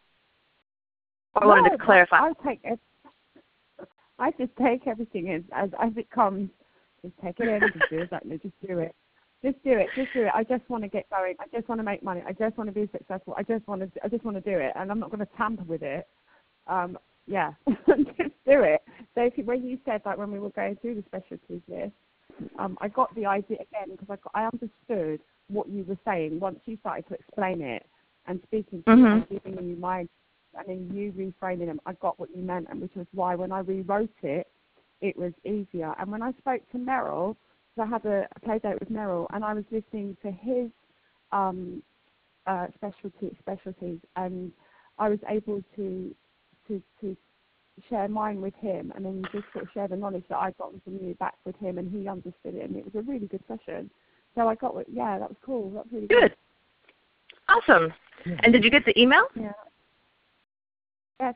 I wanted No, to clarify. I take it. I just take everything in as as it comes. Just take it in. Just do exactly. Just do it. Just do it. Just do it. I just want to get going. I just want to make money. I just want to be successful. I just want to. I just want to do it, and I'm not going to tamper with it. Um, yeah, just do it. So if you, when you said that when we were going through the specialties list, um, I got the idea again because I, got, I understood what you were saying once you started to explain it and speaking to Mm-hmm. me and giving me my, and then you reframing them, I got what you meant, and which was why when I rewrote it, it was easier. And when I spoke to Merrill, because I had a, a play date with Merrill, and I was listening to his um, uh, specialty specialties, and I was able to to to share mine with him, and then just sort of share the knowledge that I got from you back with him, and he understood it, and it was a really good session. So I got, yeah, that was cool. That was really good. Good. Awesome. And did you get the email? Yeah. Yes.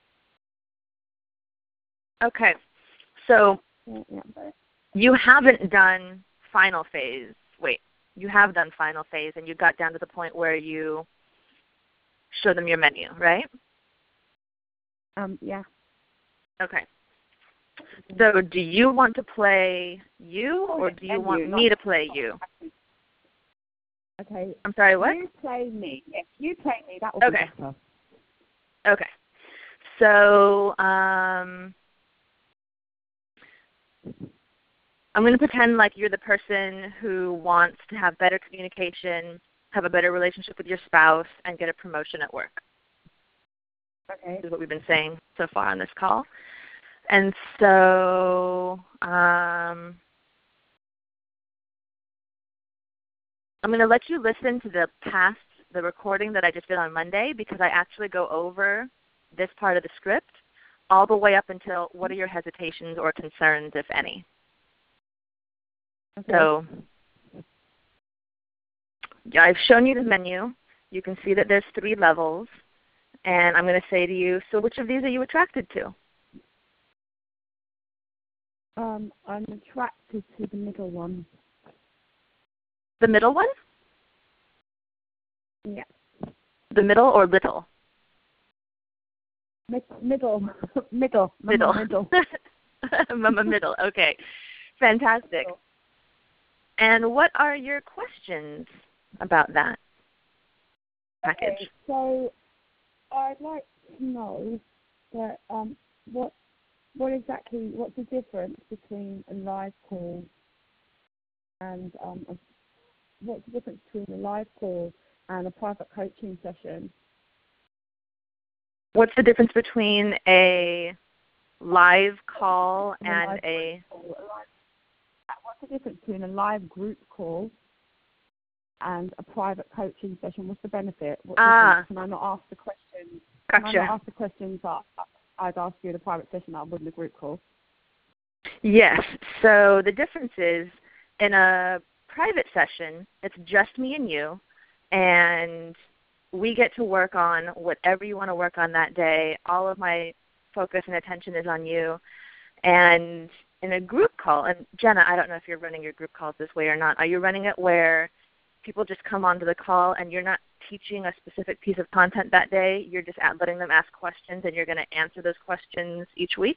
Okay. So Yeah, yeah. you haven't done final phase. Wait, you have done final phase, and you got down to the point where you show them your menu, right? Um, yeah. Okay. So do you want to play you, or do you And want you, me not- to play you? Okay. I'm sorry, what? You play me. If you play me, that will Okay. be better. Okay. So um, I'm going to pretend like you're the person who wants to have better communication, have a better relationship with your spouse, and get a promotion at work. Okay. This is what we've been saying so far on this call. And so um, I'm going to let you listen to the past, the recording that I just did on Monday, because I actually go over this part of the script all the way up until what are your hesitations or concerns, if any. Okay. So yeah, I've shown you the menu. You can see that there's three levels. And I'm going to say to you, so which of these are you attracted to? Um, I'm attracted to the middle one. The middle one? Yeah. The middle or little? Mid- middle. middle. Middle. Mama middle. Mama middle. Okay. Fantastic. Middle. And what are your questions about that package? Okay, so I'd like to know that um, what what exactly what's the difference between a live call and um, a, what's the difference between a live call and a private coaching session? What's the difference between a live call And a and live a call, a live, what's the difference between a live group call and a private coaching session? What's the benefit? What Ah. difference? Can I not ask the questions? Can I Gotcha. not ask the questions that I'd ask you in a private session that I would in a group call? Yes. So the difference is in a private session, it's just me and you, and we get to work on whatever you want to work on that day. All of my focus and attention is on you. And in a group call, and Jenna, I don't know if you're running your group calls this way or not. Are you running it where people just come onto the call and you're not teaching a specific piece of content that day? You're just letting them ask questions, and you're going to answer those questions each week?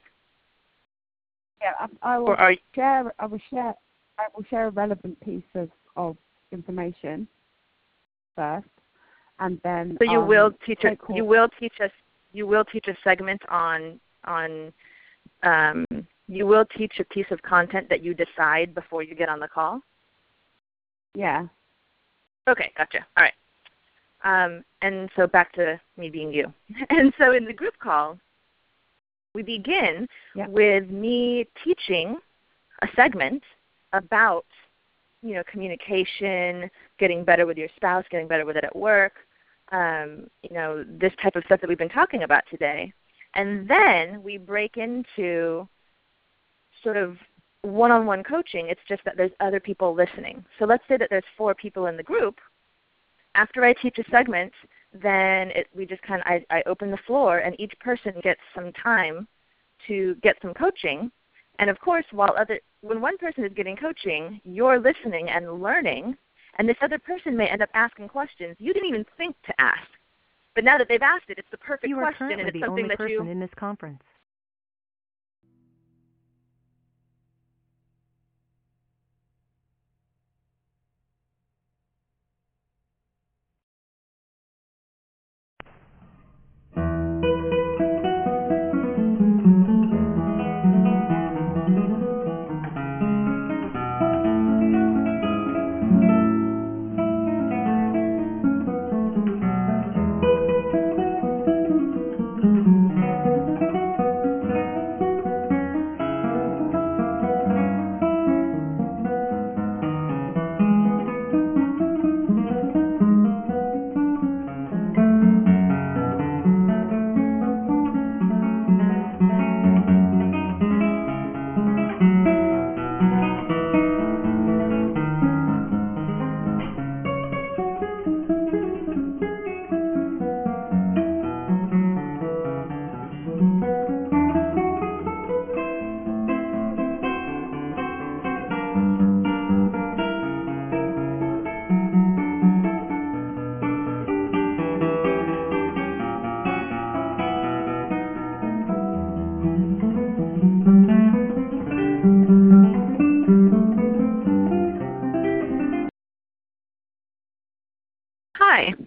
Yeah, I, I will Or are you, share. I will share. I will share a relevant piece of, of information first, and then. so you um, will teach a, take call. you will teach us you will teach a segment on on um, you will teach a piece of content that you decide before you get on the call? Yeah. Okay, gotcha. All right. Um, and so back to me being you. And so in the group call, we begin Yep. with me teaching a segment about, you know, communication, getting better with your spouse, getting better with it at work, um, you know, this type of stuff that we've been talking about today. And then we break into sort of one-on-one coaching. It's just that there's other people listening. So let's say that there's four people in the group. After I teach a segment, then it, we just kind of I, I open the floor, and each person gets some time to get some coaching. And of course, while other when one person is getting coaching, you're listening and learning, and this other person may end up asking questions you didn't even think to ask. But now that they've asked it, it's the perfect You are question, and currently it's the something only that person you in this conference.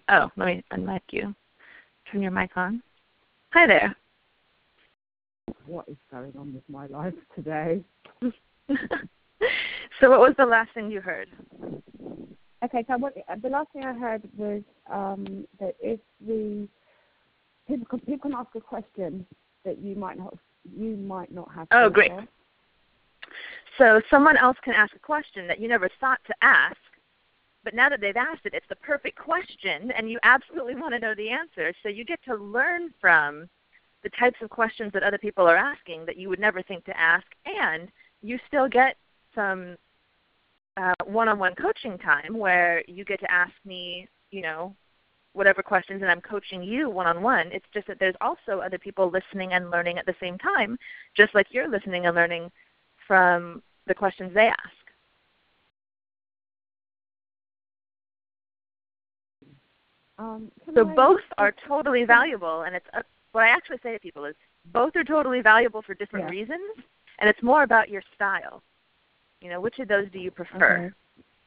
Oh, let me unmic you. Turn your mic on. Hi there. What is going on with my life today? So what was the last thing you heard? Okay, so what, the last thing I heard was um, that if we people can, people can ask a question that you might not you might not have. Oh, great. For. So someone else can ask a question that you never thought to ask, but now that they've asked it, it's the perfect question, and you absolutely want to know the answer. So you get to learn from the types of questions that other people are asking that you would never think to ask, and you still get some uh, one-on-one coaching time where you get to ask me, you know, whatever questions, and I'm coaching you one-on-one. It's just that there's also other people listening and learning at the same time, just like you're listening and learning from the questions they ask. Um, so I... both are totally valuable, and it's uh, what I actually say to people is both are totally valuable for different yeah. reasons, and it's more about your style. You know, which of those do you prefer? Okay.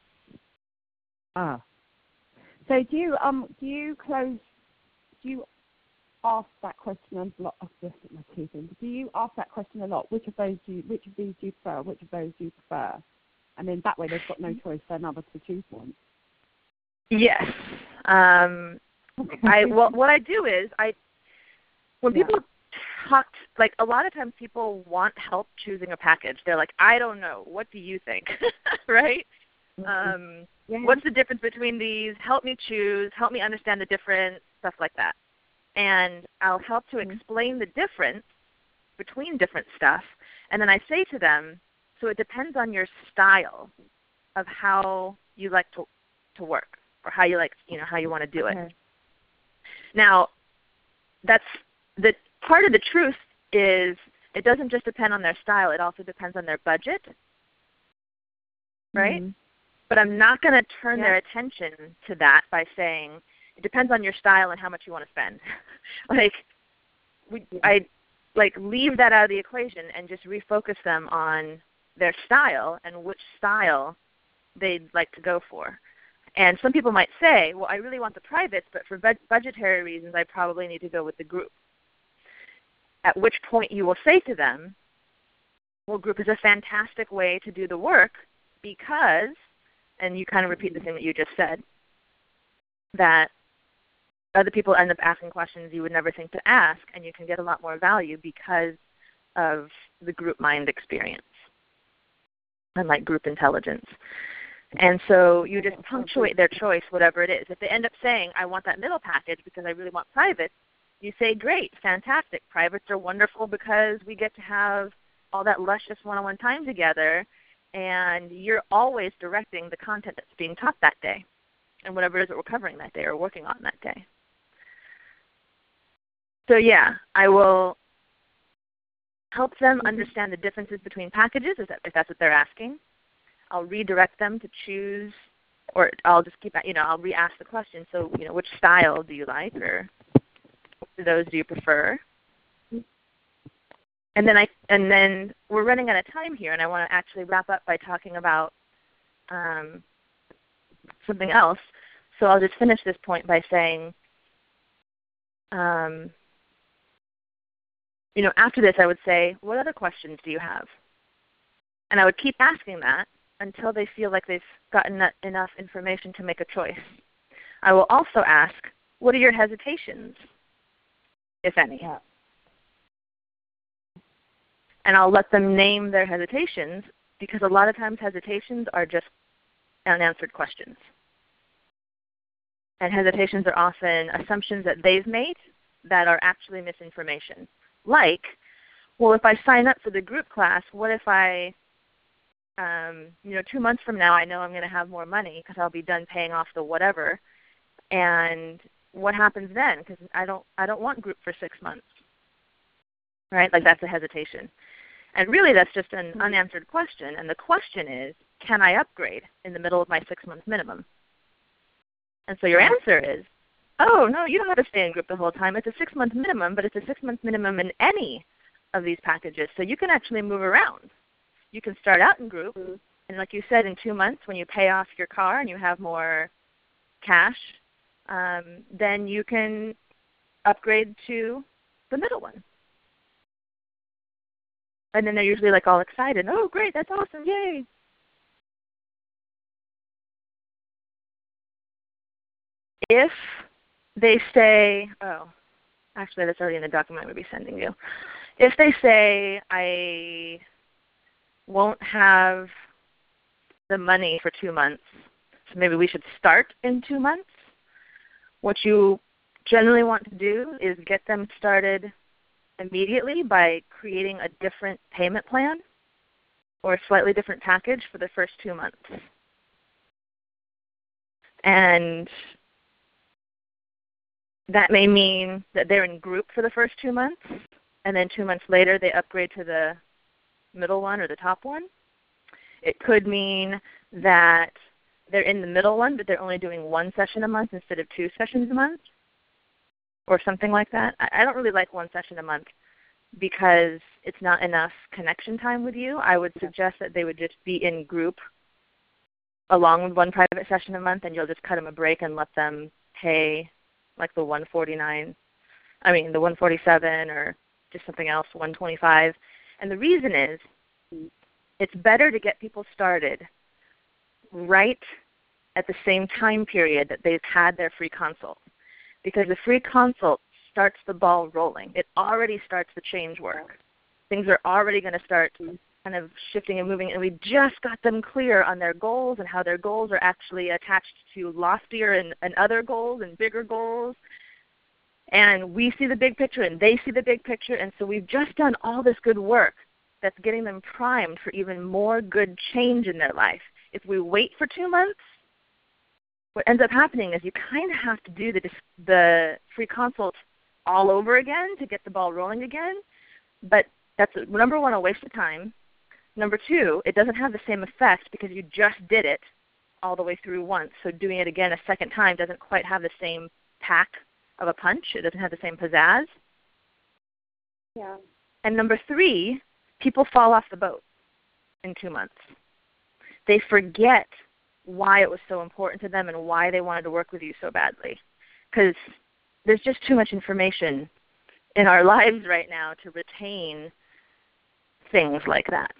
Ah. So do you um do you close do you ask that question a lot? Oh, just get my teeth in. Do you ask that question a lot? Which of those do you, which of these do you prefer? Which of those do you prefer? And then that way they've got no choice for another to choose one. Yes. Um, okay. I well, what I do is I when yeah. people talk, like a lot of times people want help choosing a package. They're like, I don't know. What do you think? Right? Um, yeah. What's the difference between these? Help me choose. Help me understand the difference, stuff like that. And I'll help to explain the difference between different stuff. And then I say to them, so it depends on your style of how you like to to work, or how you like, you know, how you want to do okay. it. Now, that's the part of the truth is it doesn't just depend on their style. It also depends on their budget, right? Mm-hmm. But I'm not going to turn yeah. their attention to that by saying it depends on your style and how much you want to spend. like, we, I like leave that out of the equation and just refocus them on their style and which style they'd like to go for. And some people might say, well, I really want the privates, but for bud- budgetary reasons, I probably need to go with the group. At which point you will say to them, well, group is a fantastic way to do the work because, and you kind of repeat the thing that you just said, that other people end up asking questions you would never think to ask, and you can get a lot more value because of the group mind experience and like group intelligence. And so you just punctuate their choice, whatever it is. If they end up saying, I want that middle package because I really want privates, you say, great, fantastic. Privates are wonderful because we get to have all that luscious one-on-one time together, and you're always directing the content that's being taught that day and whatever it is that we're covering that day or working on that day. So yeah, I will help them understand the differences between packages if that's what they're asking. I'll redirect them to choose, or I'll just keep, you know, I'll re-ask the question. So, you know, which style do you like, or which of those do you prefer? And then I, and then we're running out of time here, and I want to actually wrap up by talking about um, something else. So I'll just finish this point by saying, um, you know, after this I would say, what other questions do you have? And I would keep asking that until they feel like they've gotten enough information to make a choice. I will also ask, what are your hesitations, if any? Yeah. And I'll let them name their hesitations, because a lot of times hesitations are just unanswered questions. And hesitations are often assumptions that they've made that are actually misinformation. Like, well, if I sign up for the group class, what if I Um, you know, two months from now, I know I'm going to have more money because I'll be done paying off the whatever. And what happens then? Because I don't, I don't want group for six months, right? Like that's a hesitation. And really, that's just an unanswered question. And the question is, can I upgrade in the middle of my six-month minimum? And so your answer is, oh no, you don't have to stay in group the whole time. It's a six-month minimum, but it's a six-month minimum in any of these packages, so you can actually move around. You can start out in group, and like you said, in two months when you pay off your car and you have more cash, um, then you can upgrade to the middle one. And then they're usually like all excited. Oh, great, that's awesome, yay. If they say, oh, actually that's already in the document we'll be sending you. If they say, I won't have the money for two months, so maybe we should start in two months, what you generally want to do is get them started immediately by creating a different payment plan or a slightly different package for the first two months. And that may mean that they're in group for the first two months, and then two months later they upgrade to the middle one or the top one. It could mean that they're in the middle one, but they're only doing one session a month instead of two sessions a month, or something like that. I don't really like one session a month because it's not enough connection time with you. I would suggest that they would just be in group along with one private session a month, and you'll just cut them a break and let them pay like the one forty-nine, I mean the one forty-seven or just something else, one twenty-five. And the reason is it's better to get people started right at the same time period that they've had their free consult, because the free consult starts the ball rolling. It already starts the change work. Things are already going to start kind of shifting and moving, and we just got them clear on their goals and how their goals are actually attached to loftier and, and other goals and bigger goals. And we see the big picture and they see the big picture, and so we've just done all this good work that's getting them primed for even more good change in their life. If we wait for two months, what ends up happening is you kind of have to do the, the free consult all over again to get the ball rolling again. But that's, number one, a waste of time. Number two, it doesn't have the same effect because you just did it all the way through once. So doing it again a second time doesn't quite have the same pack of a punch. It doesn't have the same pizzazz. Yeah. And number three, people fall off the boat in two months. They forget why it was so important to them and why they wanted to work with you so badly. Because there's just too much information in our lives right now to retain things like that.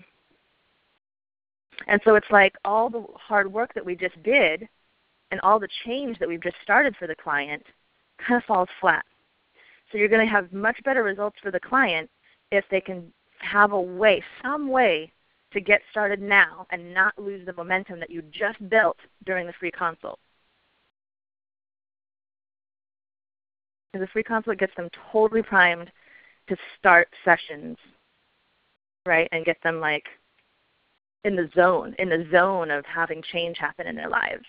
And so it's like all the hard work that we just did and all the change that we've just started for the client kind of falls flat. So you're going to have much better results for the client if they can have a way, some way, to get started now and not lose the momentum that you just built during the free consult. Because the free consult gets them totally primed to start sessions, right, and get them like in the zone, in the zone of having change happen in their lives.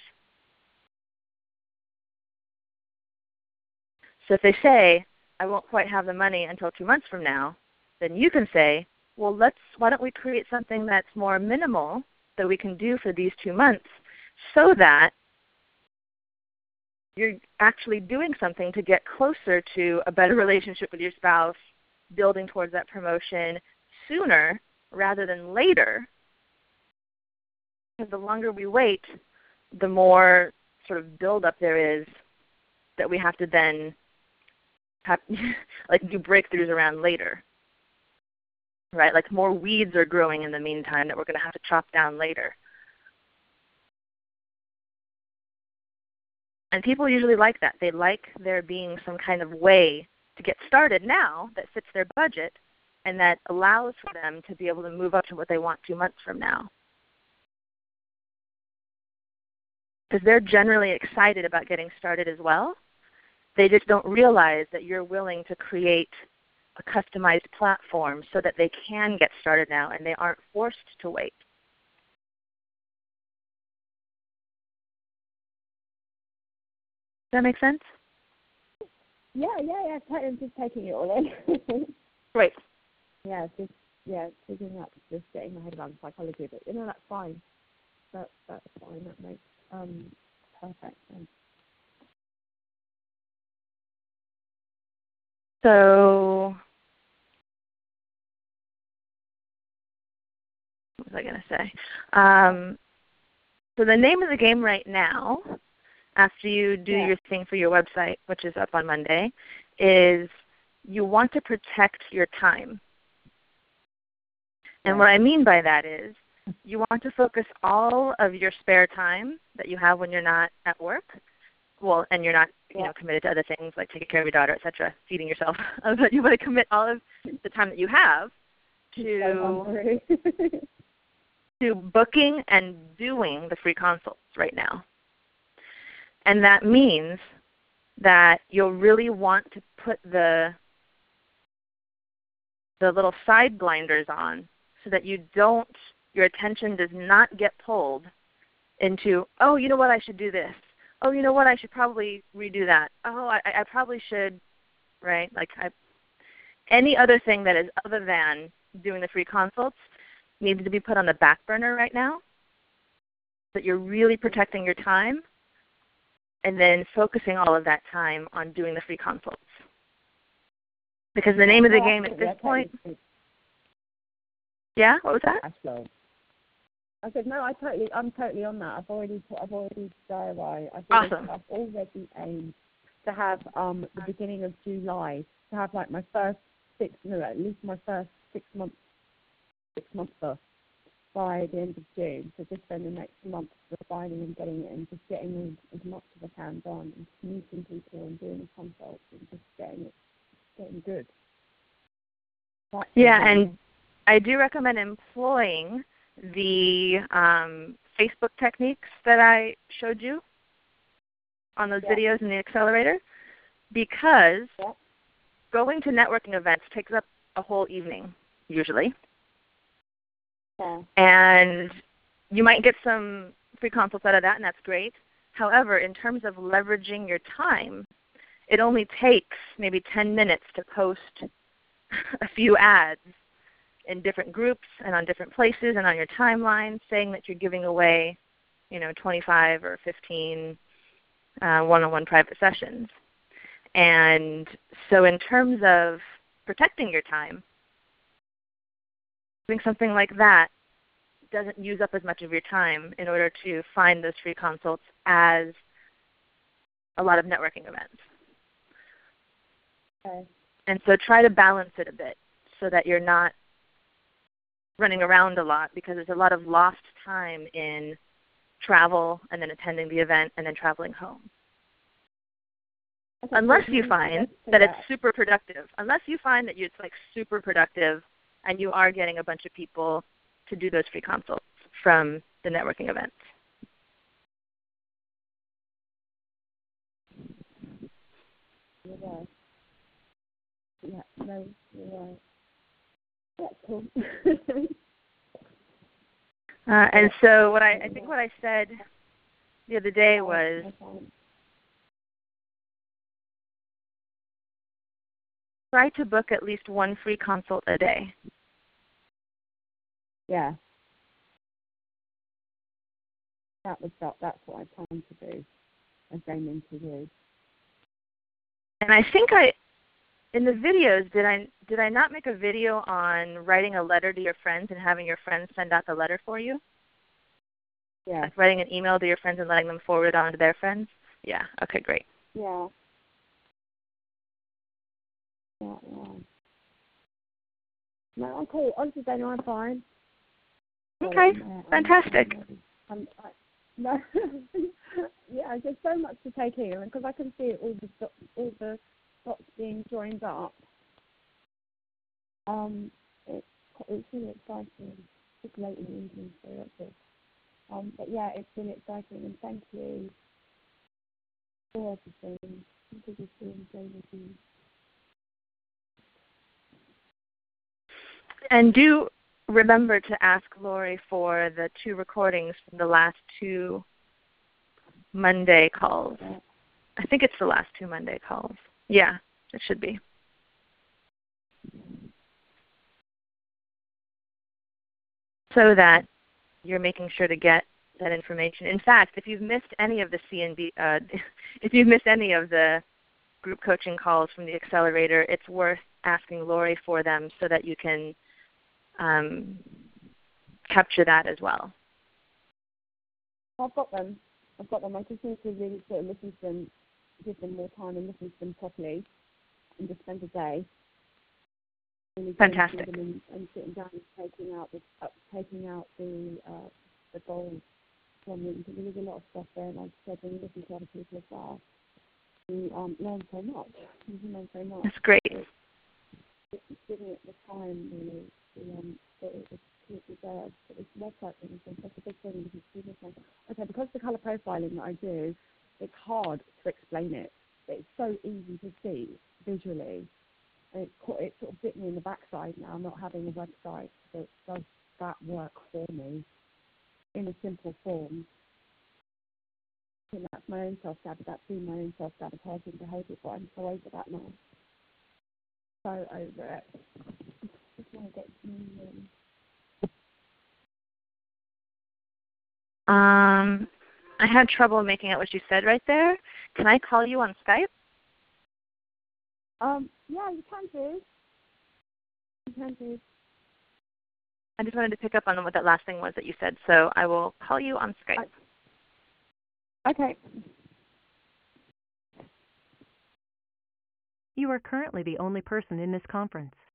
So if they say, I won't quite have the money until two months from now, then you can say, well, let's, why don't we create something that's more minimal that we can do for these two months so that you're actually doing something to get closer to a better relationship with your spouse, building towards that promotion sooner rather than later. Because the longer we wait, the more sort of buildup there is that we have to then have, like do breakthroughs around later. Right? Like more weeds are growing in the meantime that we're going to have to chop down later. And people usually like that. They like there being some kind of way to get started now that fits their budget and that allows for them to be able to move up to what they want two months from now. Because they're generally excited about getting started as well. They just don't realize that you're willing to create a customized platform so that they can get started now and they aren't forced to wait. Does that make sense? Yeah, yeah, yeah. I'm just taking it all in. Great. Yeah, just yeah, figuring out, just getting my head around psychology, but you know that's fine. That that's fine. That makes um perfect sense. So, what was I going to say? Um, so the name of the game right now after you do Yeah. your thing for your website, which is up on Monday, is you want to protect your time. And Yeah. what I mean by that is you want to focus all of your spare time that you have when you're not at work, well, and you're not you Yeah. know, committed to other things like taking care of your daughter, et cetera, feeding yourself. But you want to commit all of the time that you have to, to booking and doing the free consults right now. And that means that you'll really want to put the the little side blinders on so that you don't, your attention does not get pulled into, oh, you know what, I should do this. Oh, you know what, I should probably redo that. Oh, I, I probably should, right? Like I, any other thing that is other than doing the free consults needs to be put on the back burner right now, that you're really protecting your time and then focusing all of that time on doing the free consults. Because the name of the game at this point, yeah, what was that? I said no. I totally, I'm totally on that. I've already, put, I've already diarised. I've awesome. already, I've already aimed to have um the beginning of July to have like my first six, no, at least my first six months, six months off by the end of June. So just spend the next month refining and getting it and just getting as much as I can done and just meeting people and doing the consults and just getting it. Getting good. That's yeah, and I do recommend employing the um, Facebook techniques that I showed you on those yeah. videos in the accelerator, because yeah. going to networking events takes up a whole evening usually. Yeah. And you might get some free consults out of that, and that's great. However, in terms of leveraging your time, it only takes maybe ten minutes to post a few ads in different groups and on different places and on your timeline saying that you're giving away, you know, twenty-five or fifteen uh, one-on-one private sessions. And so in terms of protecting your time, doing something like that doesn't use up as much of your time in order to find those free consults as a lot of networking events. Okay. And so try to balance it a bit so that you're not running around a lot, because there's a lot of lost time in travel and then attending the event and then traveling home. Okay, Unless so you find that it's super productive. Unless you find that it's like super productive and you are getting a bunch of people to do those free consults from the networking events. You're right. Yeah, no, you're right. That's cool. uh, and so what I, I think what I said the other day was, try to book at least one free consult a day. Yeah. That was that. That's what I plan to do. I'm aiming to do. And I think I, in the videos, did I did I not make a video on writing a letter to your friends and having your friends send out the letter for you? Yeah. Like writing an email to your friends and letting them forward it on to their friends? Yeah. Okay, great. Yeah. Yeah, yeah. No, okay. Honestly, Daniel, I'm fine. Okay, So, yeah, fantastic. I'm, I'm, I, no, yeah, there's so much to take in because I can see all the dots, all the dots being joined up. Um, it's it's really exciting. It's late in the evening, so that's it. Um, but yeah, it's really exciting, and thank you for everything. Thank you for doing Jamie. And do remember to ask Lori for the two recordings from the last two Monday calls. I think it's the last two Monday calls. Yeah, it should be. So that you're making sure to get that information. In fact, if you've missed any of the C N B, uh, if you've missed any of the group coaching calls from the accelerator, it's worth asking Lori for them so that you can um, capture that as well. I've got them. I've got them. I just need to really sort of listen to them, give them more time and listen to them properly, and just spend a day really going Fantastic. through them and, and sitting down and taking out the uh, taking out the uh, the goals from them. Because there is a lot of stuff there, and like I said, when you listen to other people as well, you um, learn so much. You can learn so much. That's great. So it's giving it the time really to um, that it, it deserves. But this website thing is such a big thing because people say, okay, because the colour profiling that I do, it's hard to explain it. But it's so easy to see visually. And it's, co- it sort of bit me in the backside now, not having a website that does that work for me in a simple form. I think that's my own self-sabotage, that's been my own self-sabotaging behaviour, but I'm so over that now. So over it. Just want to get moving. Um, I had trouble making out what you said right there. Can I call you on Skype? Um, yeah, you can do. You can do. I just wanted to pick up on what that last thing was that you said, so I will call you on Skype. Okay. You are currently the only person in this conference.